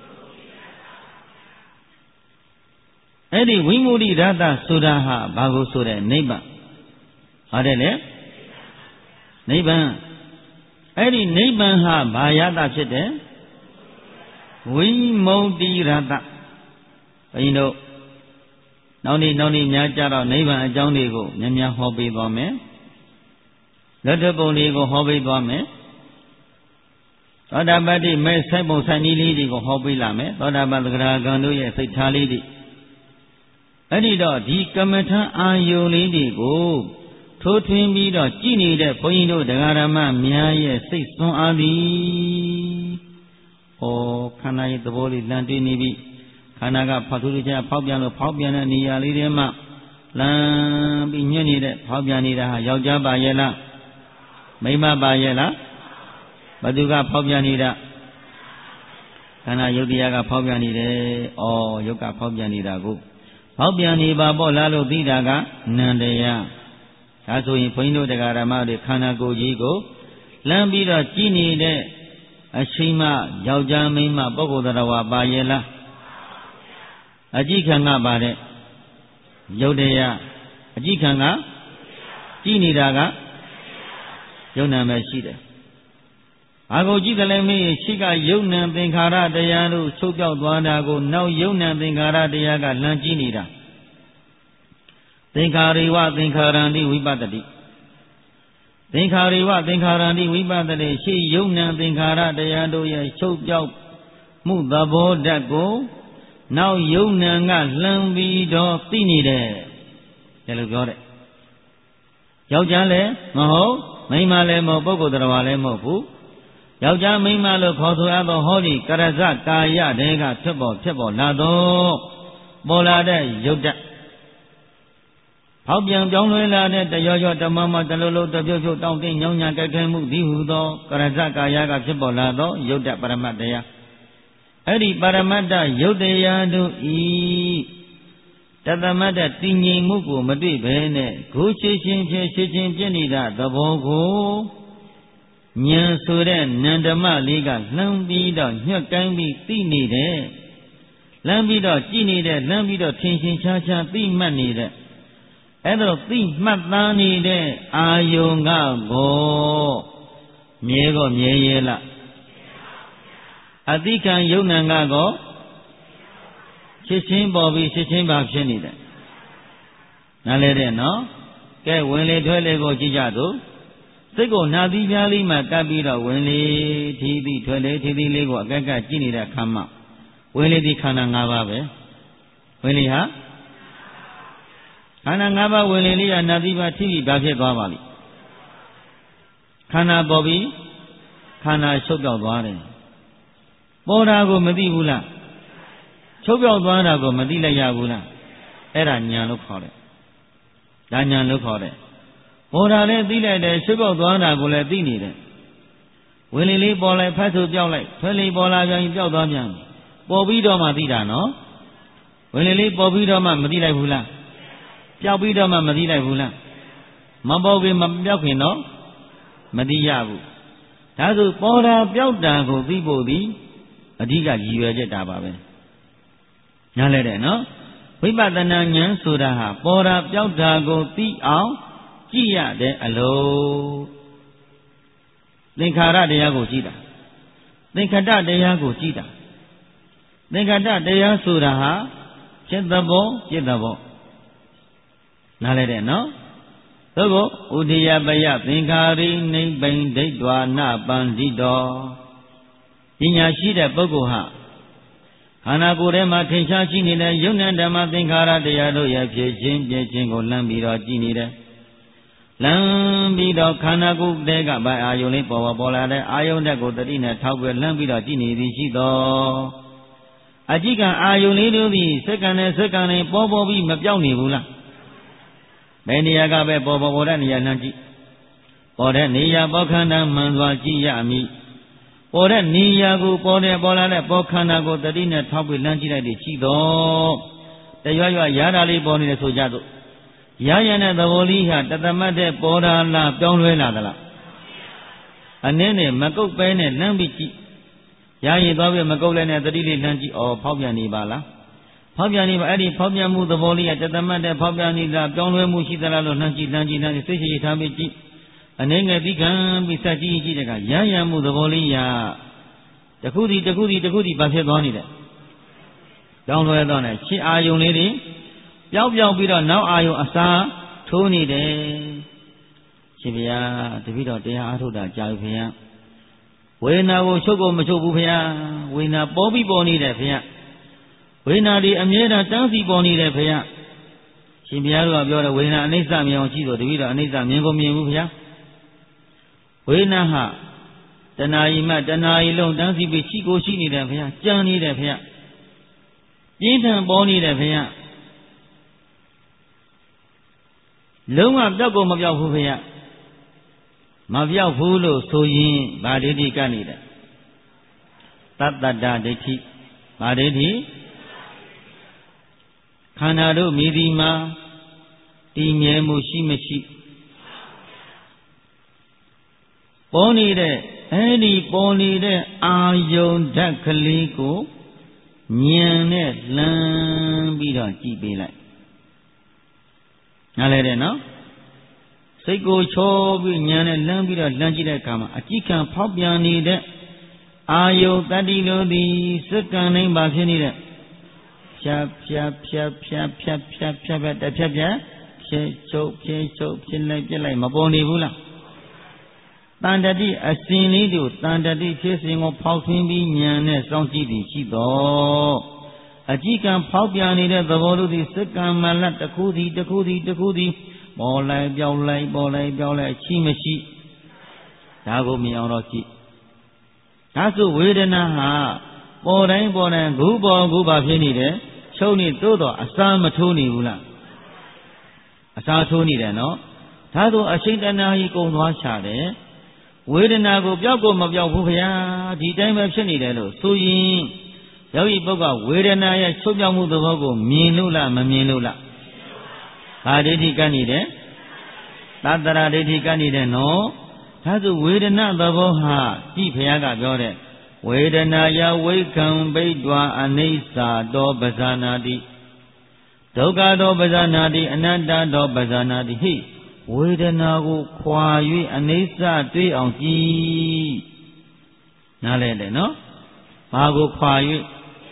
အဲ့ဒီဝိမု ക്തി ရတဆိုတာဟာဘာကိုဆိုတဲ့နိဗ္ဗာန်ဟုတ်တယ်လေနိဗ္ဗာန်အဲ့ဒီနိဗ္ဗာန်ဟာဘာယတဖြစ်တယ်ဝိမု ക്തി ရတဘုန်းကြီးတို့နောက်နေ့နောက်နေ့များကြတော့နိဗ္ဗာန်အကြောင်းတွေကိုများများဟောပေးသွားမယ်လက်ထပုံတွေကိုဟောပေးသွားမယ်သောတာပတ္တိမဲ့ဆိုင်ပုံဆိုင်နည်းလေးတွေကိုဟောပေးလာမယ်သောတာပတ္တဂရကံတို့ရဲ့စိတ်ထားလေးတွေအဲ့ဒီတော့ဒီကမ္မထအာယုန်လေးတွေကိုထိုးထွင်းပြီးတော့ကြည်နေတဲ့ဘုန်းကြီးတို့တရားဓမ္မများရဲ့စိတ်သွန်အားသည်ဩခန္ဓာရဲ့သဘောလေးလမ်းတွေ့နေပြီခန္ဓာကဖောက်ထူးထူးခြားဖောက်ပြန်လို့ဖောက်ပြန်တဲ့နေရာလေးတွေမှာလမ်းပြီးညှက်နေတဲ့ဖောက်ပြန်နေတာဟာယောက်ျားပါရဲ့လားမိန်းမပါရဲ့လားဘသူကဖောက်ပြန်နေတာခန္ဓာယုတ်တရားကဖောက်ပြန်နေတယ်ဩယုတ်ကဖောက်ပြန်နေတာကိုဖောက်ပြန်နေပါပေါ့လားလို့သိတာကနန္တရားဒါဆိုရင်ဘုန်းကြီးတို့တရားဓမ္မတွေခန္ဓာကိုယ်ကြီးကိုလမ်းပြီးတော့ကြည်နေတဲ့အရှိမယောက်ျားမိန်းမပုဂ္ဂိုလ်တော်ဝါပါရဲ့လားအကြည့်ခံကပါတဲ့ယုတ်တရားအကြည့်ခံကကြည်နေတာကယုတ်နံပဲရှိတယ်ဘာကိုကြည့်တယ်လဲမေးရှိကယုတ်နံသင်္ခါရတရားတို့ချုပ်ပြောက်သွားတာကိုနောက်ယုတ်နံသင်္ခါရတရားကလမ်းကြည့်နေတာသင်္ခါရိဝသင်္ခါရန္တိဝိပတ္တိသင်္ခါရိဝသင်္ခါရန္တိဝိပတ္တိရှိယုတ်နံသင်္ခါရတရားတို့ရဲ့ချုပ်ပြောက်မှုသဘောဓာတ်ကိုနောက်ယုတ်နံကလှမ်းပြီးတော့သိနေတယ်ဒါလိုပြောတဲ့ယောက်ျားလည်းမဟုတ်မိန်းမလည်းမဟုတ်ပုဂ္ဂိုလ်တော်လည်းမဟုတ်ဘူးယောက်ျားမိန်းမလို့ခေါ်ဆိုရသောဟောဒီကရဇကာယတဲကဖြစ်ပေါ်ဖြစ်ပေါ်လာတော့ပေါ်လာတဲ့ယုတ်ဓာတ်ဖောက်ပြန်ပြောင်းလဲလာတဲ့တရောရောတမမတလုံးလုံးတပြုတ်ပြုတ်တောင်းတင်းညောင်းညာကြိုက်ခဲမှုဒီဟုသောကရဇကာယကဖြစ်ပေါ်လာသောယုတ်ဓာတ်ပရမတ္တရားအဲ့ဒီပရမတ္တယုတ်တရားတို့ဤတသမတ္တတည်ငြိမ်မှုကိုမတွေ့ဘဲနဲ့ဂုရှိချင်းဖြင့်ရှိချင်းပြည့်နေတာသဘောကိုဉာဏ်ဆိုတဲ့နန္ဓမလေးကလှမ်းပြီးတော့ညှက်ကိုင်းပြီးသိနေတယ်လှမ်းပြီးတော့ကြည်နေတယ်လှမ်းပြီးတော့ထင်ထင်ရှားရှားသိမှတ်နေတဲ့အဲ့ဒါသိမှတ်သားနေတဲ့အာယုံကကိုမြဲကိုမြဲရဲ့လားအတိကံယုံနံကကိုချစ်ချင်းပေါ်ပြီးချစ်ချင်းပါဖြစ်နေတယ်နားလဲတဲ့နော်ကဲဝင်လေထွဲလေကိုကြည့်ကြသို့စိတ်ကိုနာသီးပြားလေးမှကပ်ပြီးတော့ဝင်လေထီးသီးထွဲလေထီးသီးလေးကိုအကက်ကကြည့်နေတဲ့ခါမှဝင်လေဒီခန္ဓာ၅ပါးပဲဝင်လေဟာခန္ဓာ၅ပါးဝင်လေလေးကနာသီးပါးထိပြီးဘာဖြစ်သွားပါလိမ့်ခန္ဓာပေါ်ပြီးခန္ဓာချုပ်ပြောက်သွားတယ်ပေါ်တာကိုမသိဘူးလားချုပ်ပြောက်သွားတာကိုမသိလိုက်ရဘူးလားအဲ့ဒါဉာဏ်လို့ခေါ်တယ်ဒါဉာဏ်လို့ခေါ်တယ်ပေါ်တာလည်းသိလိုက်တယ်ချုပ်ပြောက်သွားတာကိုလည်းသိနေတယ်ဝင်လေလေးပေါ်လိုက်ဖတ်ဆိုပြောက်လိုက်ထွဲလေးပေါ်လာပြန်ပြောက်သွားပြန်ပေါ်ပြီးတော့မှသိတာနော်ဝင်လေလေးပေါ်ပြီးတော့မှမသိလိုက်ဘူးလားပြောက်ပြီးတော့မှမသိလိုက်ဘူးလားမပေါ်ခင်မပြောက်ခင်တော့မသိရဘူးဒါဆိုပေါ်တာပြောက်တာကိုသိဖို့ဒီအဓိကရည်ရွယ်ချက်တာပါပဲညားလဲတဲ့နော်ဝိပဿနာဉာဏ်ဆိုတာဟာပေါ်တာပြောက်တာကိုသိအောင်ကြည့်ရတဲ့အလုံးသင်္ခါရတရားကိုကြည့်တာသင်္ခတတရားကိုကြည့်တာသင်္ခတတရားဆိုတာဟာဖြစ်သဘောပြစ်သဘောနားလဲတဲ့နော်သို့ကိုဥဒိယပယသင်္ခါရိနိဗ္ဗိန်ဒိဋ္ဌာနပန္တိတောပညာရှိတဲ့ပုဂ္ဂိုလ်ဟာခန္ဓာကိုယ်ထဲမှာထင်ရှားရှိနေတဲ့ယုံနဲ့ဓမ္မသင်္ခါရတရားတို့ရဲ့ဖြစ်ခြင်းပြည့်ခြင်းကိုလမ်းပြီးတော့ကြည်နေတယ်လမ်းပြီးတော့ခန္ဓာကိုယ်တဲကဘာအာယုန်လေးပေါ်ပေါ်လာတဲ့အာယုန်တက်ကိုတတိနဲ့ထောက်ပြီးလမ်းပြီးတော့ကြည်နေသည်ရှိသောအကြည့်ကအာယုန်လေးတို့သည်စက္ကန့်နဲ့စက္ကန့်နဲ့ပေါ်ပေါ်ပြီးမပြောင်းနေဘူးလားဘယ်နေရာကပဲပေါ်ပေါ်ပေါ်တဲ့နေရာနှံကြည့်ပေါ်တဲ့နေရာပေါ်ခန္ဓာမှန်စွာကြည့်ရမည်ပေါ်တဲ့နေရာကိုပေါ်တဲ့ပေါ်လာတဲ့ပေါ်ခန္ဓာကိုတတိနဲ့ထောက်ပြီးလမ်းကြည့်လိုက်ပြီးရှိတော့တရွရွရတာလေးပေါ်နေတယ်ဆိုကြသို့ရရတဲ့သဘောလေးဟာတသမတ်တဲ့ပေါ်လာလားပြောင်းလဲလာသလားအနည်းနဲ့မကုတ်ပဲနဲ့လမ်းပြီးကြည့်ရရင်သွားပြီးမကုတ်လည်းနဲ့တတိလေးလမ်းကြည့်ဩဖောက်ပြန်နေပါလားဖောက်ပြန်နေပါအဲ့ဒီဖောက်ပြန်မှုသဘောလေးကတသမတ်တဲ့ဖောက်ပြန်နေတာပြောင်းလဲမှုရှိသလားလို့လမ်းကြည့်လမ်းကြည့်လမ်းကြည့်စိတ်ရှိထားပြီးကြည့်အနေငယ်ပြီးခံပြီးစက်ကြည့်ကြည့်တဲ့ကရရမှုသဘောလေးရတခုစီတခုစီတခုစီဘာဖြစ်သွားနေတယ်ကြောင်းလွဲသွားတယ်ရှင်းအာယုံလေးတွေပျောက်ပျောက်ပြီးတော့နောက်အာယုံအစာထိုးနေတယ်ရှင်ဗျာတပည့်တော်တရားအားထုတ်တာကြာပြီခင်ဗျာဝေဒနာကိုချုပ်ကိုမချုပ်ဘူးခင်ဗျာဝေဒနာပေါ်ပြီးပေါ်နေတယ်ခင်ဗျာဝေဒနာဒီအမြဲတမ်းတန်းစီပေါ်နေတယ်ခင်ဗျာရှင်ဗျာတို့ကပြောတယ်ဝေဒနာအနိစ္စမြင်အောင်ကြည့်တော့တပည့်တော်အနိစ္စမြင်ကိုမြင်ဘူးခင်ဗျာဝေဒနာဟာတဏှာကြီးမှတဏှာကြီးလုံးတန်းစီပြီးရှိကိုရှိနေတယ်ခင်ဗျာကြံနေတယ်ခင်ဗျာပြင်းထန်ပေါ်နေတယ်ခင်ဗျာလုံးဝပြောက်ကိုမပြောက်ဘူးခင်ဗျာမပြောက်ဘူးလို့ဆိုရင်ဗာဒိဋ္ဌိကနေတယ်တတတ္တဒိဋ္ဌိဘာဒိဋ္ဌိခန္ဓာတို့မြည်သည်မှာတည်မြဲမှုရှိမရှိပေါ်နေတဲ့အဲ့ဒီပေါ်နေတဲ့အာယုန်ဓာတ်ကလေးကိုဉာဏ်နဲ့လှမ်းပြီးတော့ကြည့်ပေးလိုက်နားလဲတယ်နော်စိတ်ကိုချောပြီးဉာဏ်နဲ့လှမ်းပြီးတော့လှမ်းကြည့်တဲ့အခါမှာအကြည့်ခံဖောက်ပြန်နေတဲ့အာယုန်တတ္တိလိုသည်စက္ကန့်တိုင်းပါဖြစ်နေတဲ့ဖြတ်ဖြတ်ဖြတ်ဖြတ်ဖြတ်ဖြတ်ဖြတ်ဖြတ်တစ်ဖြတ်ဖြတ်ဖြည့်ချုပ်ဖြည့်ချုပ်ဖြစ်လိုက်ပြက်လိုက်မပေါ်နေဘူးလားတန်တတိအစဉ်လေးတို့တန်တတိဖြစ်စဉ်ကိုဖောက်ထွင်းပြီးဉာဏ်နဲ့စောင့်ကြည့်ပြီးရှိတော်အကြည့်ကံဖောက်ပြန်နေတဲ့သဘောတို့သည်စက္ကန့်မလတ်တစ်ခုသည်တစ်ခုသည်တစ်ခုသည်ပေါ်လိုက်ပြောင်းလိုက်ပေါ်လိုက်ပြောင်းလိုက်ရှိမရှိဒါကိုမြင်အောင်တော့ကြည့်ဒါဆိုဝေဒနာဟာပေါ်တိုင်းပေါ်တိုင်းဂုပေါ်ဂုပါဖြစ်နေတယ်ချုပ်နေသို့တော့အစာမထိုးနေဘူးလားအစာထိုးနေတယ်နော်ဒါဆိုအရှိန်တဏှာကြီးကုံသွားချတယ်ဝေဒနာကိုပျောက်ကိုမပျောက်ဘူးခင်ဗျာဒီတိုင်းပဲဖြစ်နေတယ်လို့ဆိုရင်ယောဂီပုဂ္ဂိုလ်ဝေဒနာရဲ့ချုပ်ပြောက်မှုသဘောကိုမြင်လို့လားမမြင်လို့လားဘာဒိဋ္ဌိကနေတယ်သတ္တရာဒိဋ္ဌိကနေတယ်နော်ဒါဆိုဝေဒနာသဘောဟာကြည့်ဘုရားကပြောတဲ့ဝေဒနာယဝိခံဘိတွာအနိစ္စတောပဇာနာတိဒုက္ခတောပဇာနာတိအနတ္တတောပဇာနာတိဟိဝေဒနာကိုခွာ၍အနိစ္စတွေးအောင်ကြည့်နားလဲတယ်နော်ဘာကိုခွာ၍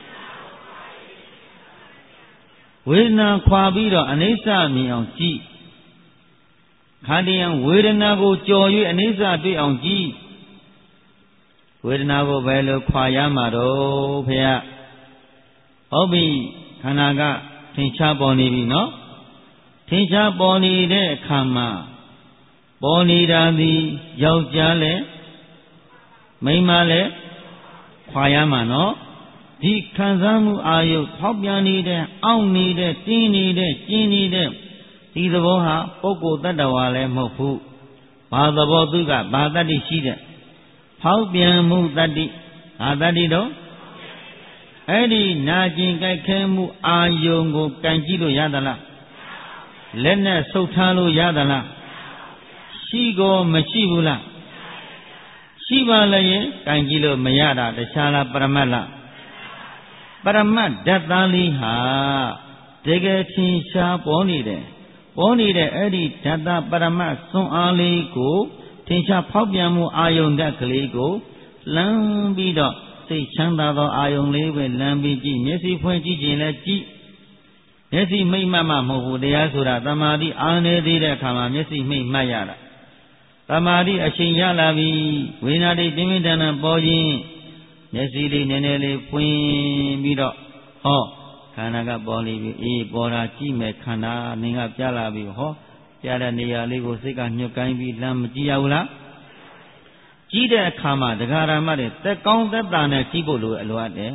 ဝေဒနာခွာပြီးတော့အနိစ္စမြင်အောင်ကြည့်ခန္တီယံဝေဒနာကိုကြော်၍အနိစ္စတွေ့အောင်ကြည့်ဝေဒနာကိုဘယ်လိုခွာရမှာတော့ဖေရဟုတ်ပြီခန္ဓာကထင်ရှားပေါ်နေပြီနော်ထင်ရှားပေါ်နေတဲ့အခါမှာပေါ်နေတာသည်ယောက်ျားလဲမိန်းမလဲခွာရမှာနော်ဒီခံစားမှုအာယုဖောက်ပြန်နေတဲ့အောင့်နေတဲ့တင်းနေတဲ့ကျင်းနေတဲ့ဒီသဘောဟာပုဂ္ဂိုလ်တ attva လည်းမဟုတ်ဘူးဘာသဘောသူကဘာတတ္တိရှိတဲ့ဖောက်ပြန်မှုတတ္တိဘာတတ္တိတော့အဲ့ဒီနာကျင်ကြိုက်ခဲမှုအာယုံကိုကန်ကြည့်လို့ရသလားလက်နဲ့ဆုပ်ထားလို့ရသလားရှိကောမရှိဘူးလားရှိပါလည်းရင်ကန်ကြည့်လို့မရတာတခြားလားပရမတ်လားပရမတ်ဓာတ်သားလေးဟာတကယ်ထင်ရှားပေါ်နေတယ်ပေါ်နေတဲ့အဲ့ဒီဓာတ်သားပရမတ်စွမ်းအားလေးကိုထင်ရှားဖောက်ပြန်မှုအာယုန်ဓာတ်ကလေးကိုလှမ်းပြီးတော့စိတ်ချမ်းသာသောအာယုန်လေးပဲလှမ်းပြီးကြည့်မျက်စိဖွင့်ကြည့်ခြင်းလည်းကြည့်မျက်စိမိတ်မှတ်မှမဟုတ်ဘူးတရားဆိုတာတမာတိအားနေသေးတဲ့အခါမှာမျက်စိမိတ်မှတ်ရတာတမာတိအချိန်ရလာပြီဝိညာဉ်တွေတင်းတင်းတန်တန်ပေါ်ခြင်းမျက်စိလေးနည်းနည်းလေးဖွင့်ပြီးတော့ဟောခန္ဓာကပေါ်နေပြီအေးပေါ်တာကြည့်မယ်ခန္ဓာနင်းကပြလာပြီဟောပြတဲ့နေရာလေးကိုစိတ်ကညှို့ကိုင်းပြီးလမ်းမကြည့်ရဘူးလားကြည့်တဲ့အခါမှာဒကာရမတွေတက်ကောင်းသက်တာနဲ့ကြည့်ဖို့လိုအလိုအပ်တယ်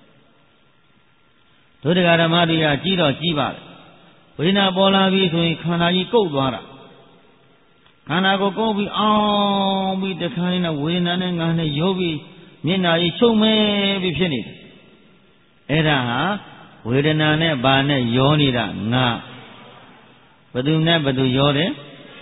တို့ဒကာရမတွေကကြည့်တော့ကြည့်ပါလေဝိညာဉ်ပေါ်လာပြီဆိုရင်ခန္ဓာကြီးကုတ်သွားတာခန္ဓာကိုကုတ်ပြီးအောင်ပြီးတခါနဲ့ဝေဒနာနဲ့ငါနဲ့ရောပြီးမျက်နှာကြီးချုပ်မဲပြီးဖြစ်နေတယ်အဲ့ဒါဟာဝေဒနာနဲ့ဘာနဲ့ရောနေတာငါဘသူနဲ့ဘသူရောတယ်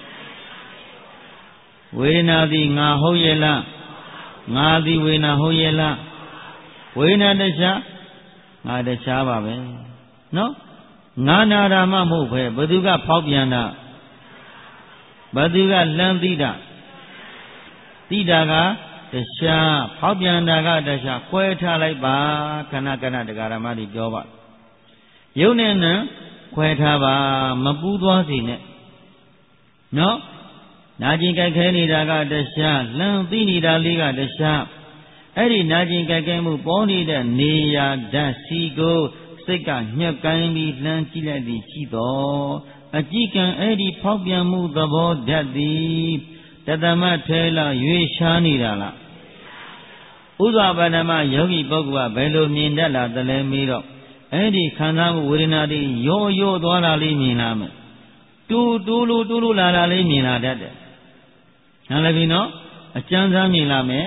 ဝေဒနာသည်ငါဟုတ်ရဲ့လားငါသည်ဝေဒနာဟုတ်ရဲ့လားဝေဒနာတခြားငါတခြားပါပဲနော်ငါနာတာမှမဟုတ်ပဲဘသူကဖောက်ပြန်တာဘသူကလှမ်းသိတာသိတာကတခြားဖောက်ပြန်တာကတခြားခွဲထားလိုက်ပါခဏခဏတရားဓမ္မတွေပြောပါယုံနဲ့နံခွဲထားပါမပူးသွားစေနဲ့နော်နာကျင်ကြိုက်ခဲနေတာကတခြားလှမ်းသိနေတာလေးကတခြားအဲ့ဒီနာကျင်ကြိုက်ခဲမှုပေါ်နေတဲ့နေရာဓာတ်စီကိုစိတ်ကညှက်ကိုင်းပြီးလှမ်းကြည့်လိုက်ပြီးရှိတော်အကြည့်ကံအဲ့ဒီဖောက်ပြန်မှုသဘောဓာတ်သည်တသမထဲလာရွေရှားနေတာလားဥစွာပဏမယောဂီပုဂ္ဂိုလ်ကဘယ်လိုမြင်တတ်လာသလဲမေးတော့အဲ့ဒီခန္ဓာကိုယ်ဝေဒနာတွေရောရောသွားတာလေးမြင်လာမယ်တူတူလူတူလူလာတာလေးမြင်လာတတ်တယ်နားလည်ပြီနော်အကျဉ်းစားမြင်လာမယ်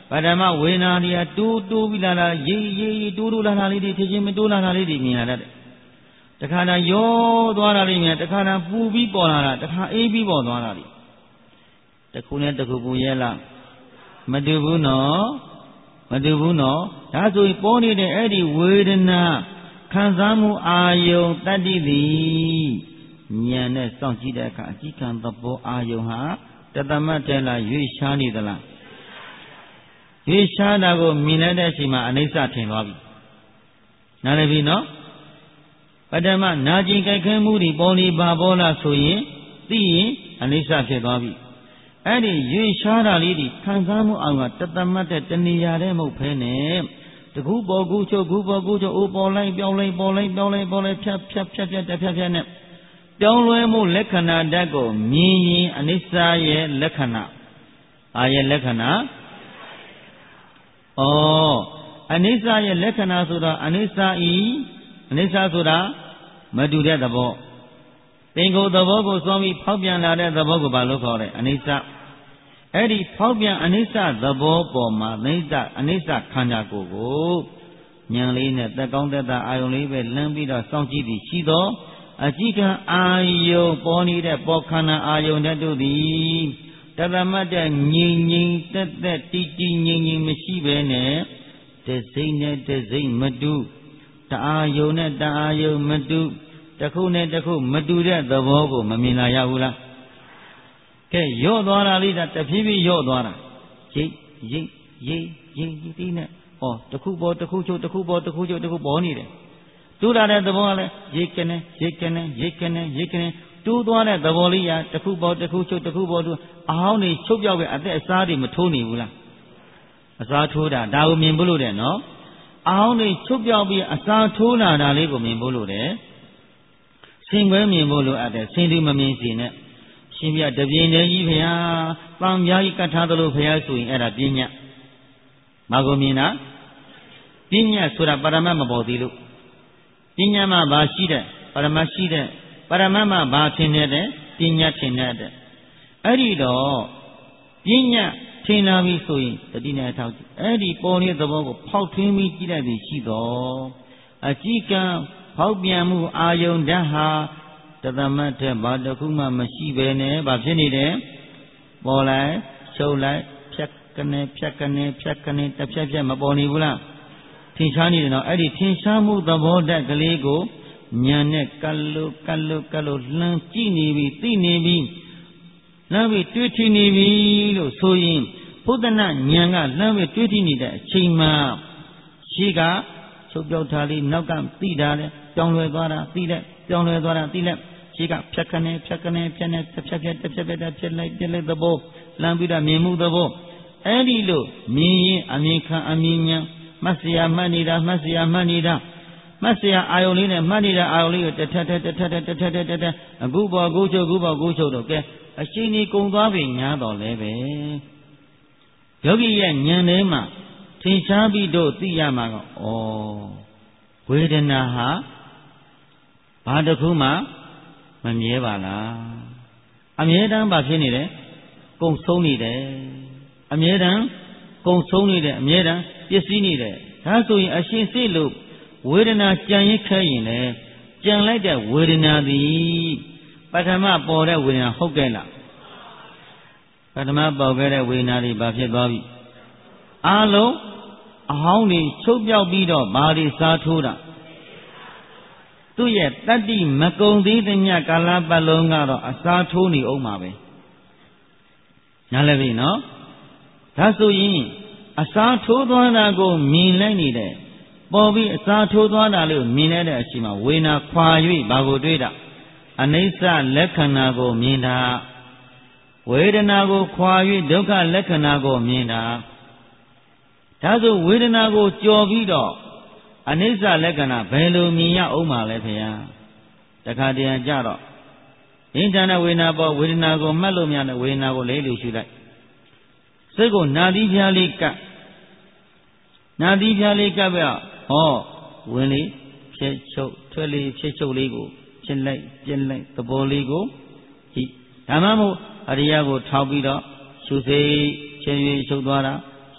ပါဒမဝေဒနာတွေကတိုးတိုးပြီးလာလာရေးရေးတိုးတိုးလာလာလေးတွေဖြစ်ချင်းမတိုးလာလာလေးတွေမြင်လာတတ်တယ်တခါတည်းရောသွားတာလေးမြင်တခါတည်းပူပြီးပေါ်လာတာတခါအေးပြီးပေါ်သွားတာလေးတခုနဲ့တခုပူရဲ့လားမတူဘူးနော်မတူဘူးနော်ဒါဆိုရင်ပေါ်နေတဲ့အဲ့ဒီဝေဒနာခံစားမှုအာယုံတတ္တိသည်ဉာဏ်နဲ့စောင့်ကြည့်တဲ့အခါအကြည့်ခံသဘောအာယုံဟာတသမတ်တဲလားရွေ့ရှားနေသလားရွေ့ရှားတာကိုမြင်လိုက်တဲ့အချိန်မှာအနိစ္စထင်သွားပြီနားလည်ပြီနော်ပထမနာကျင်ကြိုက်ခဲမှုတွေပေါ်နေပါပေါ်လားဆိုရင်သိရင်အနိစ္စဖြစ်သွားပြီအဲ့ဒီရွေ့ရှားတာလေးဒီခံစားမှုအောင်ကတသမတ်တဲ့တဏှာတဲ့မဟုတ်ဖဲနဲ့တကူပေါ်ကူချုပ်ကူပေါ်ကူချုပ်အိုးပေါ်လိုက်ပြောင်းလိုက်ပေါ်လိုက်ပြောင်းလိုက်ပေါ်လိုက်ဖြတ်ဖြတ်ဖြတ်ဖြတ်ဖြတ်ဖြတ်ဖြတ်နဲ့ပြောင်းလဲမှုလက္ခဏာဓာတ်ကိုမြင်ရင်အနိစ္စရဲ့လက္ခဏာအာရဲ့လက္ခဏာဩအနိစ္စရဲ့လက္ခဏာဆိုတာအနိစ္စဤအနိစ္စဆိုတာမတူတဲ့သဘောသင်္ကိုယ်သဘောကိုစွန့်ပြီးဖောက်ပြန်လာတဲ့သဘောကိုဘာလို့ခေါ်လဲအနိစ္စအဲ့ဒီဖောက်ပြန်အနိစ္စသဘောပေါ်မှာအနိစ္စအနိစ္စခန္ဓာကိုယ်ကိုဉာဏ်လေးနဲ့သက်ကောင်းသက်သာအာယုံလေးပဲလမ်းပြီးတော့စောင့်ကြည့်ပြီးရှိတော့အကြည့်ကအာယုံပေါ်နေတဲ့ပေါ်ခန္ဓာအာယုံတတို့သည်တသမတ်တဲ့ငြိမ်ငြိမ်သက်သက်တည်တည်ငြိမ်ငြိမ်မရှိဘဲနဲ့တစိမ့်နဲ့တစိမ့်မတူတအာယုံနဲ့တအာယုံမတူတစ်ခုနဲ့တစ်ခုမတူတဲ့သဘောကိုမမြင်လာရဘူးလားကဲရော့သွားတာလေးဒါတဖြည်းဖြည်းရော့သွားတာရိတ်ရိတ်ရိတ်ရိတ်ဒီနဲ့ဩတစ်ခုပေါ်တစ်ခုချုပ်တစ်ခုပေါ်တစ်ခုချုပ်တစ်ခုပေါ်နေတယ်တူးလာတဲ့သဘောကလည်းရိတ်ကနေရိတ်ကနေရိတ်ကနေရိတ်ကနေတူးသွားတဲ့သဘောလေးရာတစ်ခုပေါ်တစ်ခုချုပ်တစ်ခုပေါ်တူအဟောင်းနေချုပ်ပြောက်ပဲအသက်အစားတွေမထိုးနေဘူးလားအစားထိုးတာဒါကိုမြင်ဖို့လို့တယ်နော်အဟောင်းနေချုပ်ပြောက်ပြီးအစားထိုးလာတာလေးကိုမြင်ဖို့လို့တယ်ဆင်ခွဲမြင်ဖို့လိုအပ်တယ်ဆင်သူမမြင်စီနဲ့ရှင်ပြတပြင်းတည်းကြီးဖရာပန်းပြားကြီးကတ်ထားသလိုဖရာဆိုရင်အဲ့ဒါပညာမကိုမြင်တာပညာဆိုတာပရမတ်မပေါ်သေးလို့ပညာမှာဘာရှိတဲ့ပရမတ်ရှိတဲ့ပရမတ်မှာဘာထင်တဲ့ပညာထင်တဲ့အဲ့ဒီတော့ပညာထင်လာပြီဆိုရင်တတိနဲ့ထောက်အဲ့ဒီပေါ်နေတဲ့သဘောကိုဖောက်ထွင်းပြီးကြည့်လိုက်ပြီးရှိတော့အကြည့်ကံဖောက်ပြန်မှုအာယုန်ဓာတ်ဟာတသမတ်တဲ့ဘာတစ်ခုမှမရှိဘဲနဲ့ဘာဖြစ်နေတယ်ပေါ်လိုက်ချုပ်လိုက်ဖြတ်ကနေဖြတ်ကနေဖြတ်ကနေတစ်ဖြတ်ဖြတ်မပေါ်နေဘူးလားထင်ရှားနေတယ်နော်အဲ့ဒီထင်ရှားမှုသဘောဓာတ်ကလေးကိုဉာဏ်နဲ့ကတ်လို့ကတ်လို့ကတ်လို့လှမ်းကြည့်နေပြီသိနေပြီလှမ်းပြီးတွေးထင်နေပြီလို့ဆိုရင်ဘုဒ္ဓနာဉာဏ်ကလှမ်းပြီးတွေးထင်နေတဲ့အချိန်မှာရှိကချုပ်ပြောက်ထားလေးနောက်ကသိတာလေပြောင်းလဲသွားတာသိလက်ပြောင်းလဲသွားတာသိလက်ရှိကဖြတ်ခနဲ့ဖြတ်ခနဲ့ဖြတ်နဲ့ဖြတ်ဖြတ်ဖြတ်ဖြတ်ဖြတ်ဖြတ်လိုက်ပြလိုက်သဘောလမ်းပြီးတော့မြင်မှုသဘောအဲ့ဒီလိုမြင်ရင်အမြင်ခံအမြင်ဉာဏ်မှတ်စရာမှတ်နေတာမှတ်စရာမှတ်နေတာမှတ်စရာအာယုံလေးနဲ့မှတ်နေတာအာယုံလေးကိုတထက်ထက်တထက်ထက်တထက်ထက်တထက်အခုပေါ်အခုချုပ်အခုပေါ်အခုချုပ်တော့ကဲအရှိန်ကြီးကုံသွားပြီညားတော်လဲပဲယောဂီရဲ့ဉာဏ်ထဲမှာထင်ရှားပြီးတော့သိရမှာကဩဝေဒနာဟာဘာတစ်ခုမှမမြဲပါလားအမြဲတမ်းဘာဖြစ်နေတယ်ကုံဆုံးနေတယ်အမြဲတမ်းကုံဆုံးနေတယ်အမြဲတမ်းပျက်စီးနေတယ်ဒါဆိုရင်အရှင်စိတ်လို့ဝေဒနာကြံရင်ခဲရင်လေကြံလိုက်တဲ့ဝေဒနာသည်ပထမပေါ်တဲ့ဝေဒနာဟုတ်ကဲ့လားပထမပေါ်ခဲ့တဲ့ဝေဒနာတွေဘာဖြစ်သွားပြီအားလုံးအဟောင်းတွေချုပ်ပြောက်ပြီးတော့ဘာတွေစားထိုးတာသူ့ရဲ့တတ္တိမကုံသေးတဲ့ညကာလပတ်လုံးကတော့အစားထိုးနေအောင်ပါပဲနားလည်ပြီနော်ဒါဆိုရင်အစားထိုးသွားတာကိုမြင်လိုက်နေတယ်ပေါ်ပြီးအစားထိုးသွားတာလို့မြင်လိုက်တဲ့အချိန်မှာဝေဒနာခွာ၍ဘာကိုတွေးတာအနိစ္စလက္ခဏာကိုမြင်တာဝေဒနာကိုခွာ၍ဒုက္ခလက္ခဏာကိုမြင်တာဒါဆိုဝေဒနာကိုကြော်ပြီးတော့အနိစ္စလက္ခဏာဘယ်လိုမြင်ရအောင်ပါလဲဖေယတခါတည်းကြတော့အင်္ဒနာဝေဒနာပေါ်ဝေဒနာကိုမှတ်လို့များတဲ့ဝေဒနာကိုလေးလို့ရှုလိုက်စိတ်ကိုနာသီးပြားလေးကပ်နာသီးပြားလေးကပ်ပြဟောဝင်လေးဖြစ်ချုပ်ထွက်လေးဖြစ်ချုပ်လေးကိုဖြစ်လိုက်ပြက်လိုက်သဘောလေးကိုဒီဓမ္မမို့အရိယာကိုထောက်ပြီးတော့ရှုစိတ်ချင်း၍ချုပ်သွားတာရှ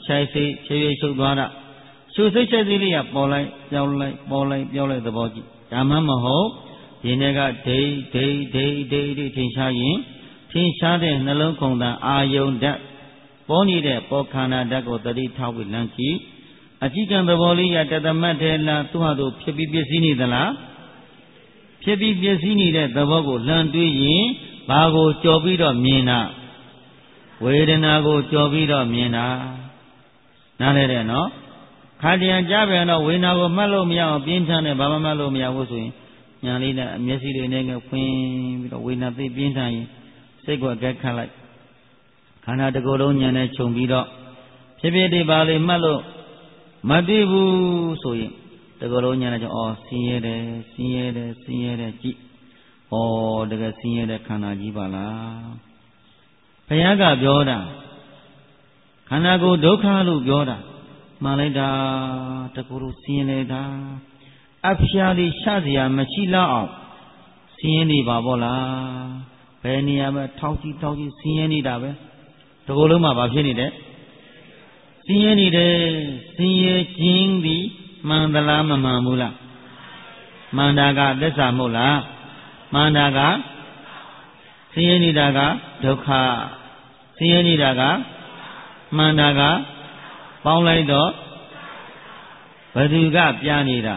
ချိုက်စိတ်ချွေရှုပ်သွားတာရှုစိတ်ချက်စီလေးကပေါ်လိုက်ပြောင်းလိုက်ပေါ်လိုက်ပြောင်းလိုက်သဘောကြည့်ဒါမှမဟုတ်ဒီနေ့ကဒိတ်ဒိတ်ဒိတ်ဒိတ်ဒိတ်ထင်ရှားရင်ထင်ရှားတဲ့နှလုံးခုန်တန်အာယုန်ဓာတ်ပေါ်နေတဲ့ပေါ်ခန္ဓာဓာတ်ကိုတတိထောက်ပြီးလမ်းကြည့်အကြည့်ကံသဘောလေးရတသမတ်ထဲလားသူ့ဟာသူဖြစ်ပြီးပြည့်စည်နေသလားဖြစ်ပြီးပြည့်စည်နေတဲ့သဘောကိုလှမ်းတွေးရင်ဘာကိုကြော်ပြီးတော့မြင်တာဝေဒနာကိုကြော်ပြီးတော့မြင်တာနားလဲတဲ့နော်ခါတရံကြားပြန်တော့ဝေဒနာကိုမှတ်လို့မရအောင်ပြင်းထန်တယ်ဘာမှမှတ်လို့မရဘူးဆိုရင်ညာလေးနဲ့မျက်စိလေးနဲ့ဖွင့်ပြီးတော့ဝေဒနာသိပြင်းထန်ရင်စိတ်ကိုအကဲခတ်လိုက်ခန္ဓာတစ်ခုလုံးညာနဲ့ခြုံပြီးတော့ဖြစ်ဖြစ်ဒီပါလေးမှတ်လို့မသိဘူးဆိုရင်တကယ်လို့ညာနဲ့ကြောအော်ဆင်းရဲတယ်ဆင်းရဲတယ်ဆင်းရဲတယ်ကြည့်ဩတကယ်ဆင်းရဲတဲ့ခန္ဓာကြီးပါလားဘုရားကပြောတာခန္ဓာကိုယ်ဒုက္ခလို့ပြောတာမှန်လိုက်တာတကူလို့ဆင်းရဲနေတာအဖျားလေးရှစရာမရှိလောက်အောင်ဆင်းရဲနေပါဘောလားဘယ်နေရာမှာထောက်ကြည့်ထောက်ကြည့်ဆင်းရဲနေတာပဲတကူလုံးမှာဘာဖြစ်နေတယ်ဆင်းရဲနေတယ်ဆင်းရဲခြင်းသည်မှန်သလားမမှန်ဘူးလားမှန်တာကသစ္စာမဟုတ်လားမှန်တာကဆင်းရဲနေတာကဒုက္ခဆင်းရဲနေတာကမှန်တာကပေါင်းလိုက်တော့ဘယ်သူကပြနေတာ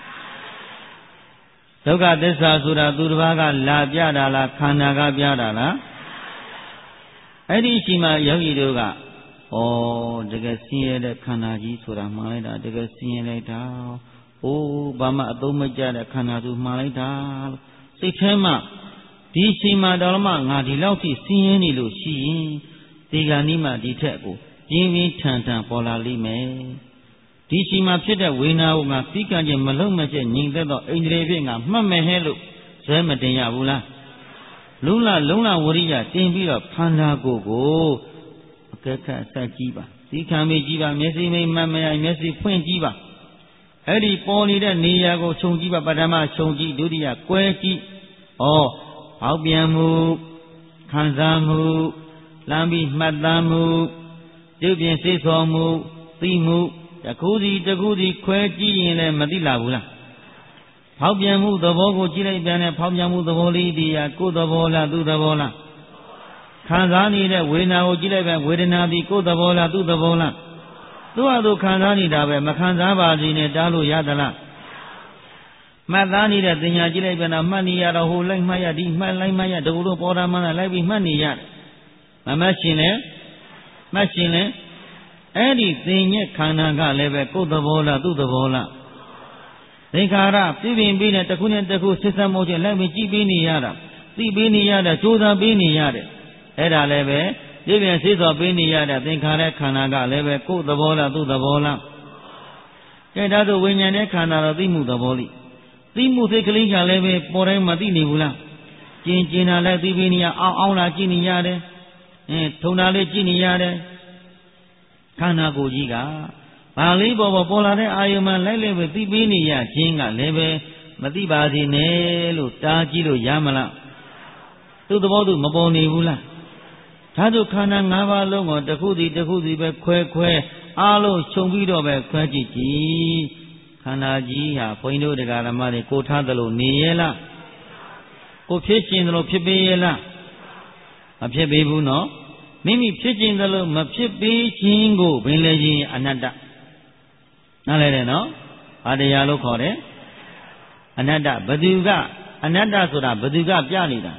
ဒုက္ခသစ္စာဆိုတာသူတစ်ပါးကလာပြတာလားခန္ဓာကပြတာလားအဲ့ဒီရှိမှယောဂီတို့ကဩတကယ်ဆင်းရဲတဲ့ခန္ဓာကြီးဆိုတာမှန်လိုက်တာတကယ်ဆင်းရဲလိုက်တာအိုးဘာမှအသုံးမကျတဲ့ခန္ဓာသူမှန်လိုက်တာလို့စိတ်ထဲမှာဒီချိန်မှာတော်မှငါဒီလောက်ထိဆင်းရဲနေလို့ရှိရင်ဒီကနေ့မှဒီထက်ကိုပြင်းပြင်းထန်ထန်ပေါ်လာလိမ့်မယ်ဒီချိန်မှာဖြစ်တဲ့ဝေဒနာကိုငါသိကံချင်းမလုံးမကျငြိမ်သက်သောအိန္ဒြေဖြင့်ငါမှတ်မယ်ဟဲ့လို့ဇဲမတင်ရဘူးလားလုံးလလုံးလဝရိယတင်ပြီးတော့ခန္ဓာကိုယ်ကိုအကဲခတ်ဆက်ကြည့်ပါသိခံမိကြည့်ပါမျက်စိမိတ်မှတ်မရမျက်စိဖွင့်ကြည့်ပါအဲ့ဒီပေါ်နေတဲ့နေရာကိုခြုံကြည့်ပါပထမခြုံကြည့်ဒုတိယကွဲကြည့်ဩဟောက်ပြန်မှုခံစားမှုလမ်းပြီးမှတ်သားမှုပြုပြင်စေဆော်မှုသိမှုတခုစီတခုစီခွဲကြည့်ရင်လည်းမသိလာဘူးလားဖောက်ပြန်မှုသဘောကိုကြည့်လိုက်ပြန်တဲ့ဖောက်ပြန်မှုသဘောလေးဒီဟာကိုယ်သဘောလားသူ့သဘောလားခံစားနေတဲ့ဝေဒနာကိုကြည့်လိုက်ပြန်ဝေဒနာဒီကိုယ်သဘောလားသူ့သဘောလားသူ့ဟာသူခံစားနေတာပဲမခံစားပါစေနဲ့တားလို့ရသလားမှတ်သားနေတဲ့တင်ညာကြည့်လိုက်ပြန်တော့မှတ်နေရတော့ဟိုလိုက်မှတ်ရဒီမှတ်လိုက်မှတ်ရတကူလို့ပေါ်တာမှန်းလိုက်ပြီးမှတ်နေရတယ်မမှတ်ရှင်လဲမှတ်ရှင်လဲအဲ့ဒီသင်ညက်ခန္ဓာကလည်းပဲကိုယ်သဘောလားသူ့သဘောလားသင်္ခါရပြင်းပြင်းပြီးနဲ့တစ်ခုနဲ့တစ်ခုဆက်ဆက်မို့ချင်းလိုက်ပြီးကြည့်ပြီးနေရတာသိပြီးနေရတာကြိုးစားပြီးနေရတယ်အဲ့ဒါလည်းပဲပြင်းပြင်းစေးစော်ပြီးနေရတဲ့သင်္ခါရခန္ဓာကလည်းပဲကိုယ်သဘောလားသူ့သဘောလားကဲဒါဆိုဝိညာဉ်နဲ့ခန္ဓာတော့သိမှုသဘောလိသိမှုစိတ်ကလေးကလည်းပဲပေါ်တိုင်းမသိနေဘူးလားကျင်ကျင်တာလည်းသိပြီးနေရအောင်အောင်လာကြည့်နေရတယ်အင်းထုံတာလေးကြည့်နေရတယ်ခန္ဓာကိုယ်ကြီးကဘာလေးပေါ်ပေါ်ပေါ်လာတဲ့အာယုံမှလိုက်လိုက်ပဲသိပြီးနေရခြင်းကလည်းပဲမသိပါစေနဲ့လို့တားကြည့်လို့ရမလားသူ့သဘောသူမပေါ်နေဘူးလားဓာတုခန္ဓာ၅ပါးလုံးကိုတစ်ခုစီတစ်ခုစီပဲခွဲခွဲအားလုံးခြုံပြီးတော့ပဲခွဲကြည့်ကြည့်ခန္ဓာကြီးဟာဘုန်းကြီးတို့တရားဓမ္မတွေကိုထားသလိုနေရဲ့လားကိုဖြစ်ရှင်သလိုဖြစ်ပေးရဲ့လားမဖြစ်ပေးဘူးနော်မိမိဖြစ်ခြင်းသလိုမဖြစ်ပေးခြင်းကိုဘယ်လဲခြင်းအနတ္တနားလဲတယ်နော်ဘာတရားလို့ခေါ်တယ်အနတ္တဘသူကအနတ္တဆိုတာဘသူကပြနေတာ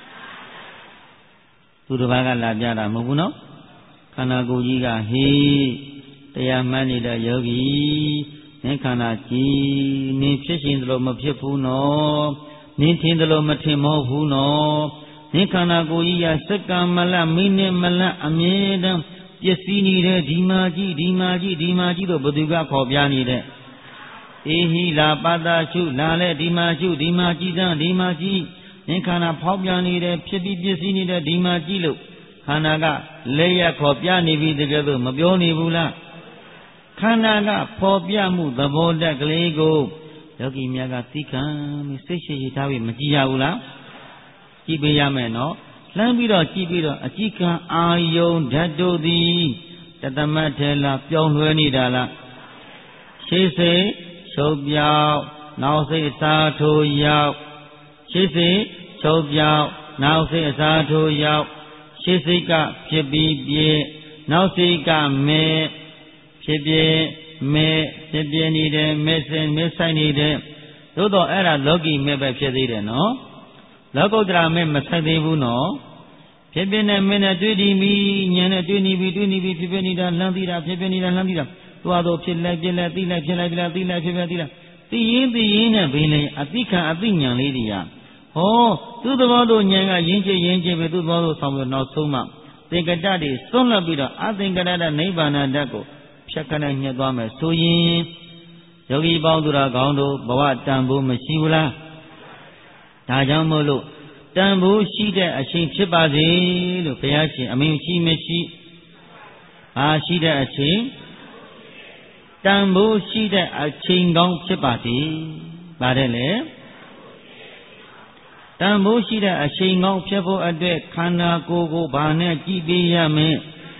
သူတစ်ပါးကလာပြတာမဟုတ်ဘူးနော်ခန္ဓာကိုယ်ကြီးကဟေးတရားမှန်းနေတဲ့ယောဂီနင်းခန္ဓာကြီးနင်းဖြစ်ရှင်သလိုမဖြစ်ဘူးနော်နင်းထင်သလိုမထင်မဟုတ်ဘူးနော်နင်းခန္ဓာကိုယ်ကြီးရစက္ကမလမိနစ်မလအမြဲတမ်းပျက်စီးနေတဲ့ဒီမာကြီးဒီမာကြီးဒီမာကြီးတို့ဘသူကခေါ်ပြနေတဲ့အေဟိလာပတာရှုလာလဲဒီမာရှုဒီမာကြီးတန်းဒီမာကြီးနင်းခန္ဓာဖောက်ပြန်နေတဲ့ဖြစ်ပြီးပျက်စီးနေတဲ့ဒီမာကြီးလို့ခန္ဓာကလက်ရခေါ်ပြနေပြီတကယ်လို့မပြောနေဘူးလားခန္ဓာကဖော်ပြမှုသဘောတက်ကလေးကိုယောဂီများကသိခံပြီးစိတ်ရှိရှိထားပြီးမကြည့်ရဘူးလားကြည့်ပေးရမယ်နော်လှမ်းပြီးတော့ကြည့်ပြီးတော့အကြည့်ခံအာယုံဓာတ်တို့သည်တသမတ်ထဲလားပြောင်းလဲနေတာလားရှေးစိတ်ချုပ်ပြောင်းနောက်စိတ်အစားထိုးရောက်ရှေးစိတ်ချုပ်ပြောင်းနောက်စိတ်အစားထိုးရောက်ရှေးစိတ်ကဖြစ်ပြီးပြည့်နောက်စိတ်ကမဲဖြစ်ပြည့်မဲဖြစ်ပြည့်နေတယ်မဲစင်မဲဆိုင်နေတယ်သို့တော့အဲ့ဒါလောကီမဲပဲဖြစ်သေးတယ်နော်လောကုတ္တရာမဲမဆိုင်သေးဘူးနော်ဖြစ်ပြနေမဲနဲ့တွေ့ဒီမီဉာဏ်နဲ့တွေ့နေပြီတွေ့နေပြီဖြစ်ပြနေတာလမ်းသိတာဖြစ်ပြနေတာလမ်းသိတာသွားတော့ဖြစ်လိုက်ပြက်လိုက်သိလိုက်ဖြစ်လိုက်ပြလိုက်သိလိုက်ဖြစ်ပြသိလိုက်သိရင်သိရင်နဲ့ဘင်းလေအသိခံအသိဉာဏ်လေးတွေကဟောသူ့သဘောတို့ဉာဏ်ကရင်းချရင်းချပဲသူ့သဘောတို့ဆောင်ပြီးနောက်ဆုံးမှသင်္ကတတွေစွန့်လွတ်ပြီးတော့အသင်္ကတတနိဗ္ဗာန်ဓာတ်ကိုဖြတ်ခနဲ့ညှက်သွားမယ်ဆိုရင်ယောဂီပေါင်းသူတော်ကောင်းတို့ဘဝတန်ဖိုးမရှိဘူးလားဒါကြောင့်မို့လို့တန်ဖိုးရှိတဲ့အချိန်ဖြစ်ပါစေလို့ဘုရားရှင်အမိန့်ရှိမရှိအားရှိတဲ့အချိန်တန်ဖိုးရှိတဲ့အချိန်ကောင်းဖြစ်ပါစေပါတယ်လေတန်ဖိုးရှိတဲ့အချိန်ကောင်းဖြစ်ဖို့အတွက်ခန္ဓာကိုယ်ကိုဘာနဲ့ကြည့်ပေးရမလဲ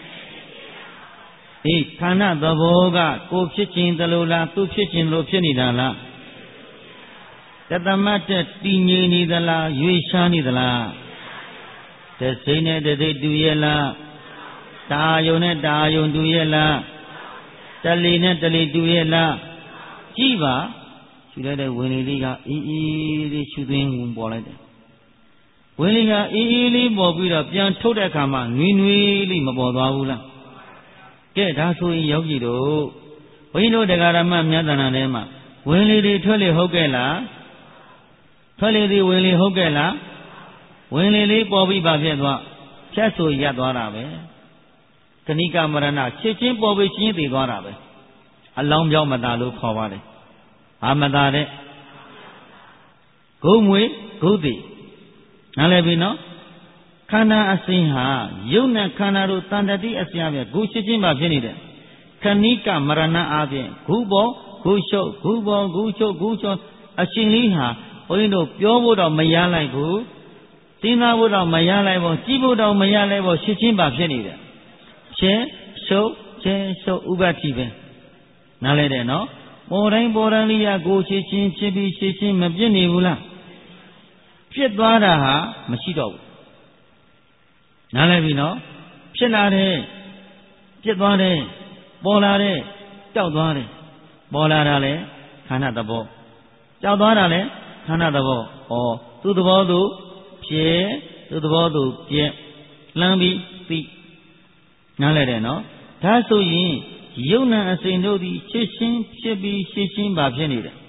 ဒီခန္ဓာသဘောကကိုဖြစ်ခြင်းတလို့လားသူဖြစ်ခြင်းလို့ဖြစ်နေတာလားတသမတ်တဲ့တည်ငြိမ်နေသလားရွေးရှားနေသလားတစိမ့်နဲ့တသိတူရဲ့လားတာယုံနဲ့တာယုံတူရဲ့လားတလီနဲ့တလီတူရဲ့လားကြည့်ပါရှူလိုက်တဲ့ဝင်လေလေးကအေးအေးလေးရှူသွင်းဝင်ပေါ်လိုက်တယ်ဝင်လေကအေးအေးလေးပေါ်ပြီးတော့ပြန်ထုတ်တဲ့အခါမှာနွေးနွေးလေးမပေါ်သွားဘူးလားကဲဒါဆိုရင်ယောဂီတို့ဘုန်းကြီးတို့တရားဓမ္မမြတ်တဏ္ဍာထဲမှာဝင်လေတွေထွက်လေဟုတ်ကဲ့လားထွက်လေတွေဝင်လေဟုတ်ကဲ့လားဝင်လေလေးပေါ်ပြီးပါဖြစ်သွားဖြတ်ဆိုရပ်သွားတာပဲကဏိကမရဏချက်ချင်းပေါ်ပြီးချင်းသိသွားတာပဲအလောင်းပြောင်းမသာလို့ခေါ်ပါတယ်အာမသာတဲ့ဂုံမွေဂုတ်တိနားလည်ပြီနော်ခန္ဓာအစဉ်ဟာယုံနဲ့ခန္ဓာတို့တန်တတိအစဉ်အပြင်ဂုချက်ချင်းပါဖြစ်နေတယ်ခဏိကမရဏအပြင်ဂုပေါ်ဂုရှုပ်ဂုပေါ်ဂုချုပ်ဂုချုပ်အရှင်လေးဟာဘုန်းကြီးတို့ပြောဖို့တော့မရလိုက်ဘူးသိနာဖို့တော့မရလိုက်ဘူးကြည့်ဖို့တော့မရလိုက်ဘူးရှင်းချင်းပါဖြစ်နေတယ်ချင်းရှုပ်ချင်းရှုပ်ဥပ္ပတိပဲနားလဲတယ်နော်ပေါ်တိုင်းပေါ်တိုင်းလေးရကိုရှင်းချင်းဖြစ်ပြီးရှင်းချင်းမပြည့်နေဘူးလားဖြစ်သွားတာဟာမရှိတော့ဘူးနားလဲပြီနော်ဖြစ်လာတယ်ပြစ်သွားတယ်ပေါ်လာတယ်ကြောက်သွားတယ်ပေါ်လာတာလေခန္ဓာသဘောကြောက်သွားတာလေခန္ဓာသဘောဩသူ့သဘောသူဖြစ်သူ့သဘောသူပြက်လမ်းပြီးသိနားလဲတယ်နော်ဒါဆိုရင်ယုံနာအစဉ်တို့သည်ရှင်းရှင်းဖြစ်ပြီးရှင်းရှင်းပါဖြစ်နေတယ်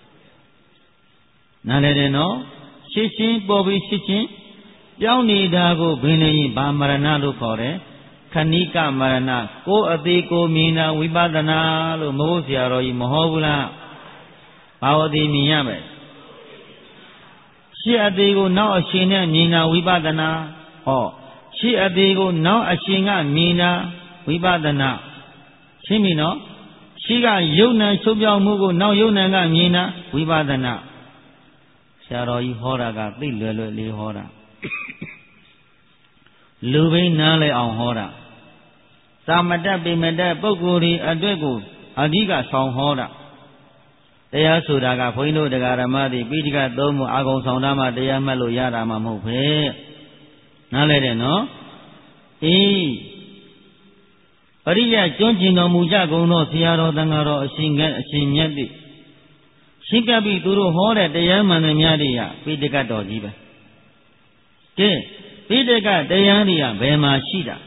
နားလဲတယ်နော်ရှင်းရှင်းပေါ်ပြီးရှင်းရှင်းပြောင်းနေတာကိုဘင်းနေရင်ဗာမရဏလို့ခေါ်တယ်ခဏိကမရဏကိုယ်အသေးကိုမြင်တာဝိပဿနာလို့မဟုတ်ဆရာတော်ကြီးမဟောဘူးလားဘာဝတိမြင်ရမယ်ရှေ့အသေးကိုနောက်အရှင်နဲ့မြင်တာဝိပဿနာဟောရှေ့အသေးကိုနောက်အရှင်ကမြင်တာဝိပဿနာရှင်းပြီနော်ရှေ့ကယုံနာချုပ်ပြောင်းမှုကိုနောက်ယုံနာကမြင်တာဝိပဿနာဆရာတော်ကြီးဟောတာကသိလွယ်လွယ်လေးဟောတာလူဘိန်းနားလဲအောင်ဟောတာသာမတတ်ပိမတတ်ပုဂ္ဂိုလ်ဒီအတွက်ကိုအဓိကဆောင်ဟောတာတရားဆိုတာကဘုန်းကြီးတို့တရားဓမ္မတွေပိဋကသုံးမှုအာဂုံဆောင်တာမှတရားမှတ်လို့ရတာမှမဟုတ်ပဲနားလဲတယ်နော်အေးပရိယကျွန်းကျင်တော်မူကြကုန်သောဆရာတော်တန်ဃာတော်အရှင်ကအရှင်မြတ်တိရှင်းပြပြီးသူတို့ဟောတဲ့တရားမှန်တွေများတွေကပိဋကတော်ကြီးပဲကဲပိဋကတရားတွေကဘယ်မှာရှိတာ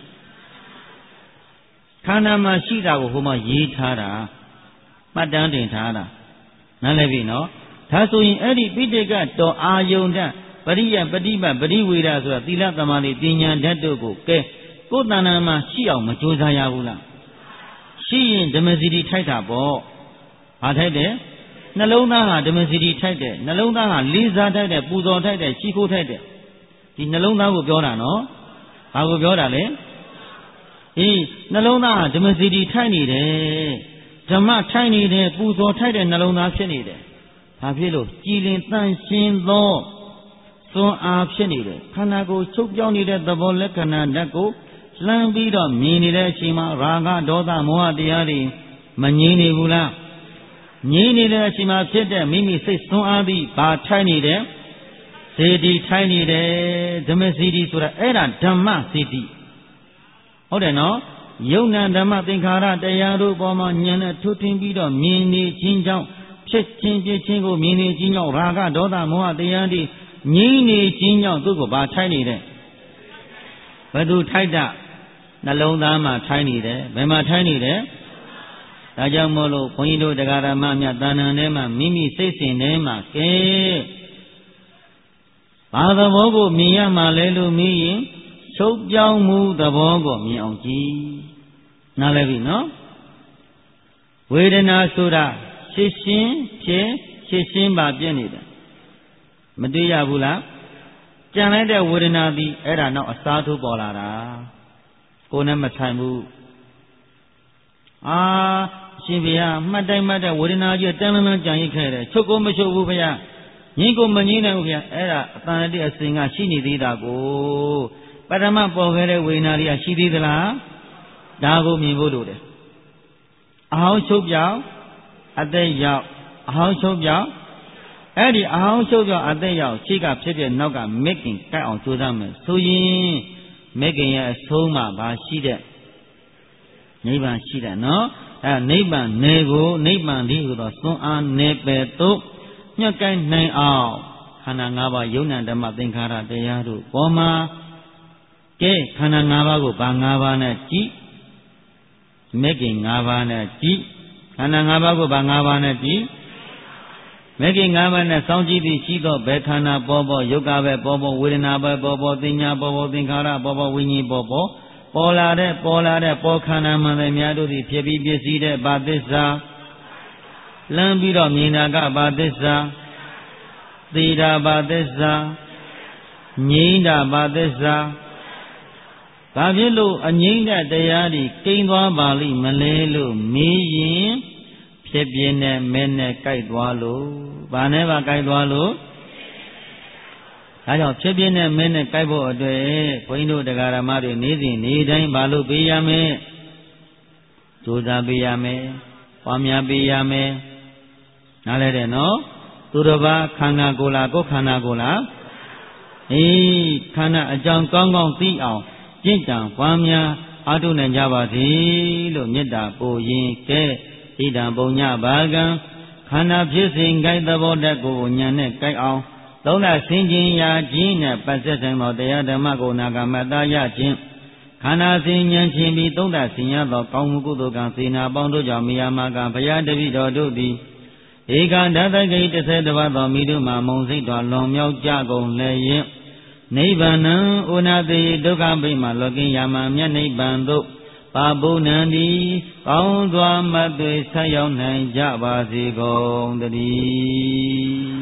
ခန္ဓာမှာရှိတာကိုဟိုမှာရေးထားတာမှတ်တမ်းတင်ထားတာနားလည်ပြီနော်ဒါဆိုရင်အဲ့ဒီပိဋကတော်အာယုန်တပရိယပฏิပတ်ပရိဝေဒဆိုတာသီလသမာဓိပညာဓာတ်တို့ကိုကဲကိုယ်တဏ္ဍာမှာရှိအောင်မကြိုးစားရဘူးလားရှိရင်ဓမ္မစီတိထိုက်တာပေါ့ဘာထိုက်တယ်နှလုံးသားဟာဓမ္မစီတိထိုက်တယ်နှလုံးသားဟာလေးစားထိုက်တယ်ပူဇော်ထိုက်တယ်ချီးခိုးထိုက်တယ်ဒီနှလုံးသားကိုပြောတာနော်ဘာကိုပြောတာလဲအေးနှလုံးသားဟာဓမ္မစီတိထိုက်နေတယ်ဓမ္မထိုက်နေတယ်ပူဇော်ထိုက်တဲ့နှလုံးသားဖြစ်နေတယ်ဘာဖြစ်လို့ကြည်လင်တန်ရှင်းသောသွန်အားဖြစ်နေတယ်ခန္ဓာကိုယ်ချုပ်ပြောင်းနေတဲ့သဘောလက္ခဏာဓာတ်ကိုလှမ်းပြီးတော့မြင်နေတဲ့အချိန်မှာရာဂဒေါသမောဟတရားတွေမငြိမ်နေဘူးလားငြိမ်နေတဲ့အချိန်မှာဖြစ်တဲ့မိမိစိတ်ဆွမ်းအားပြီးဘာထိုင်နေတယ်စေတီထိုင်နေတယ်ဓမ္မစေတီဆိုတာအဲ့ဒါဓမ္မစေတီဟုတ်တယ်နော်ယုံနာဓမ္မသင်္ခါရတရားတို့ပေါ်မှာဉာဏ်နဲ့ထွထင်းပြီးတော့မြင်နေခြင်းကြောင့်ဖြစ်ခြင်းပြခြင်းကိုမြင်နေခြင်းကြောင့်ရာဂဒေါသမောဟတရားတွေငြိမ်းနေခြင်းကြောင့်သူ့ကိုဘာထိုင်နေတယ်ဘယ်သူထိုက်တာနှလုံးသားမှာထိုင်နေတယ်ဘယ်မှာထိုင်နေတယ်ဒါကြောင့်မို့လို့ဘုန်းကြီးတို့တရားဓမ္မများတဏ္ဍာထဲမှာမိမိစိတ်စဉ်ထဲမှာကဲဘာသဘောကိုမြင်ရမှာလဲလို့မေးရင်ချုပ်ပြောင်းမှုသဘောကိုမြင်အောင်ကြည့်နားလည်ပြီနော်ဝေဒနာဆိုတာရှင်းရှင်းဖြစ်ရှင်းရှင်းပါပြည့်နေတယ်မတွေ့ရဘူးလားကြံလိုက်တဲ့ဝေဒနာသည်အဲ့ဒါနောက်အစားထိုးပေါ်လာတာကိုယ်နဲ့မဆိုင်ဘူးအာရှင်ဘုရားမှတ်တိုင်းမှတ်တဲ့ဝေဒနာကြီးတန်းလန်းလန်းကြံရိတ်ခဲ့တယ်ချုပ်ကိုမချုပ်ဘူးဘုရားငြင်းကိုမငြင်းနိုင်ဘူးဘုရားအဲ့ဒါအတန်တည်းအစဉ်ကရှိနေသေးတာကိုပထမပေါ်ခဲ့တဲ့ဝေဒနာတွေကရှိသေးသလားဒါကိုမြင်ဖို့လိုတယ်အဟောင်းချုပ်ပြောင်းအသက်ရောက်အဟောင်းချုပ်ပြောင်းအဲ့ဒီအဟောင်းချုပ်ပြောင်းအသက်ရောက်ရှိကဖြစ်တဲ့နောက်ကမက်ကင်ကိုက်အောင်ကြိုးစားမယ်ဆိုရင်မက်ကင်ရဲ့အဆုံးမှာဘာရှိတဲ့နိဗ္ဗာန်ရှိတယ်နော်အဲနိဗ္ဗာန်နယ်ကိုနိဗ္ဗာန်ဒီဟူသောသွန်အားနယ်ပယ်သို့ညှက်ကိုင်းနိုင်အောင်ခန္ဓာ၅ပါးယုံနာဓမ္မသင်္ခါရတရားတို့ပေါ်မှာကဲခန္ဓာ၅ပါးကိုဘာ၅ပါးနဲ့ကြည့်မက်ကင်၅ပါးနဲ့ကြည့်ခန္ဓာ၅ပါးကိုဘာ၅ပါးနဲ့ကြည့်မက်ကင်၅ပါးနဲ့စောင့်ကြည့်ပြီးရှိသောဘယ်ခန္ဓာပေါ်ပေါ်ယုတ်ကပဲပေါ်ပေါ်ဝေဒနာပဲပေါ်ပေါ်သင်ညာပေါ်ပေါ်သင်္ခါရပေါ်ပေါ်ဝိညာဉ်ပေါ်ပေါ်ပေါ်လာတဲ့ပေါ်လာတဲ့ပေါ်ခန္ဓာမှန်တယ်များတို့သည်ဖြစ်ပြီးပြည့်စည်တဲ့ဘာသစ္စာလမ်းပြီးတော့မြင်တာကဘာသစ္စာသိတာဘာသစ္စာငြိမ်းတာဘာသစ္စာဘာဖြစ်လို့အငြိမ့်တဲ့တရားတွေကိန်းသွားပါလိမ့်မလဲလို့မေးရင်ဖြစ်ပြင်းနဲ့မဲနဲ့ကြိုက်သွားလို့ဘာနဲ့ပါကြိုက်သွားလို့ဒါကြောင့်ဖြစ်ပြင်းနဲ့မဲနဲ့ကြိုက်ဖို့အတွက်ဘုန်းကြီးတို့တရားဓမ္မတွေနေ့စဉ်နေ့တိုင်းဘာလို့ပေးရမလဲကြိုးစားပေးရမယ်ပွားများပေးရမယ်နားလဲတယ်နော်သူတစ်ပါးခန္ဓာကိုယ်လားကိုယ်ခန္ဓာကိုယ်လားအေးခန္ဓာအကြောင်းကောင်းကောင်းသိအောင်ကျင့်ကြံပွားများအားထုတ်နိုင်ကြပါစေလို့မေတ္တာပို့ရင်ကဲဣဒံပုံညဘာကံခန္ဓာဖြစ်စဉ်ကြိုက်သဘောတတ်ကိုဉာဏ်နဲ့ကြိုက်အောင်သုံးလဆင်ခြင်ရာခြင်းနဲ့ပတ်သက်ဆိုင်သောတရားဓမ္မကိုနာဂမတရခြင်းခန္ဓာစဉ်ဉာဏ်ချင်းပြီးသုံးလဆင်ရသောကောင်းမှုကုသိုလ်ကံစေနာပေါင်းတို့ကြောင့်မိယာမကဘုရားတပည့်တော်တို့သည်ဧကံဓာတဂိတစ်ဆယ်တစ်ပါးသောမိတို့မှာမုံစိတ်တော်လွန်မြောက်ကြကုန်လည်းယင်နိဗ္ဗာန်ံဩနာတိဒုက္ခဗိမာလောကင်းယာမမြတ်နိဗ္ဗာန်သို့ပါဘုဏ္ဏံဒီကောင်းစွာမသွေဆက်ရောက်နိုင်ကြပါစေကုန်တည်း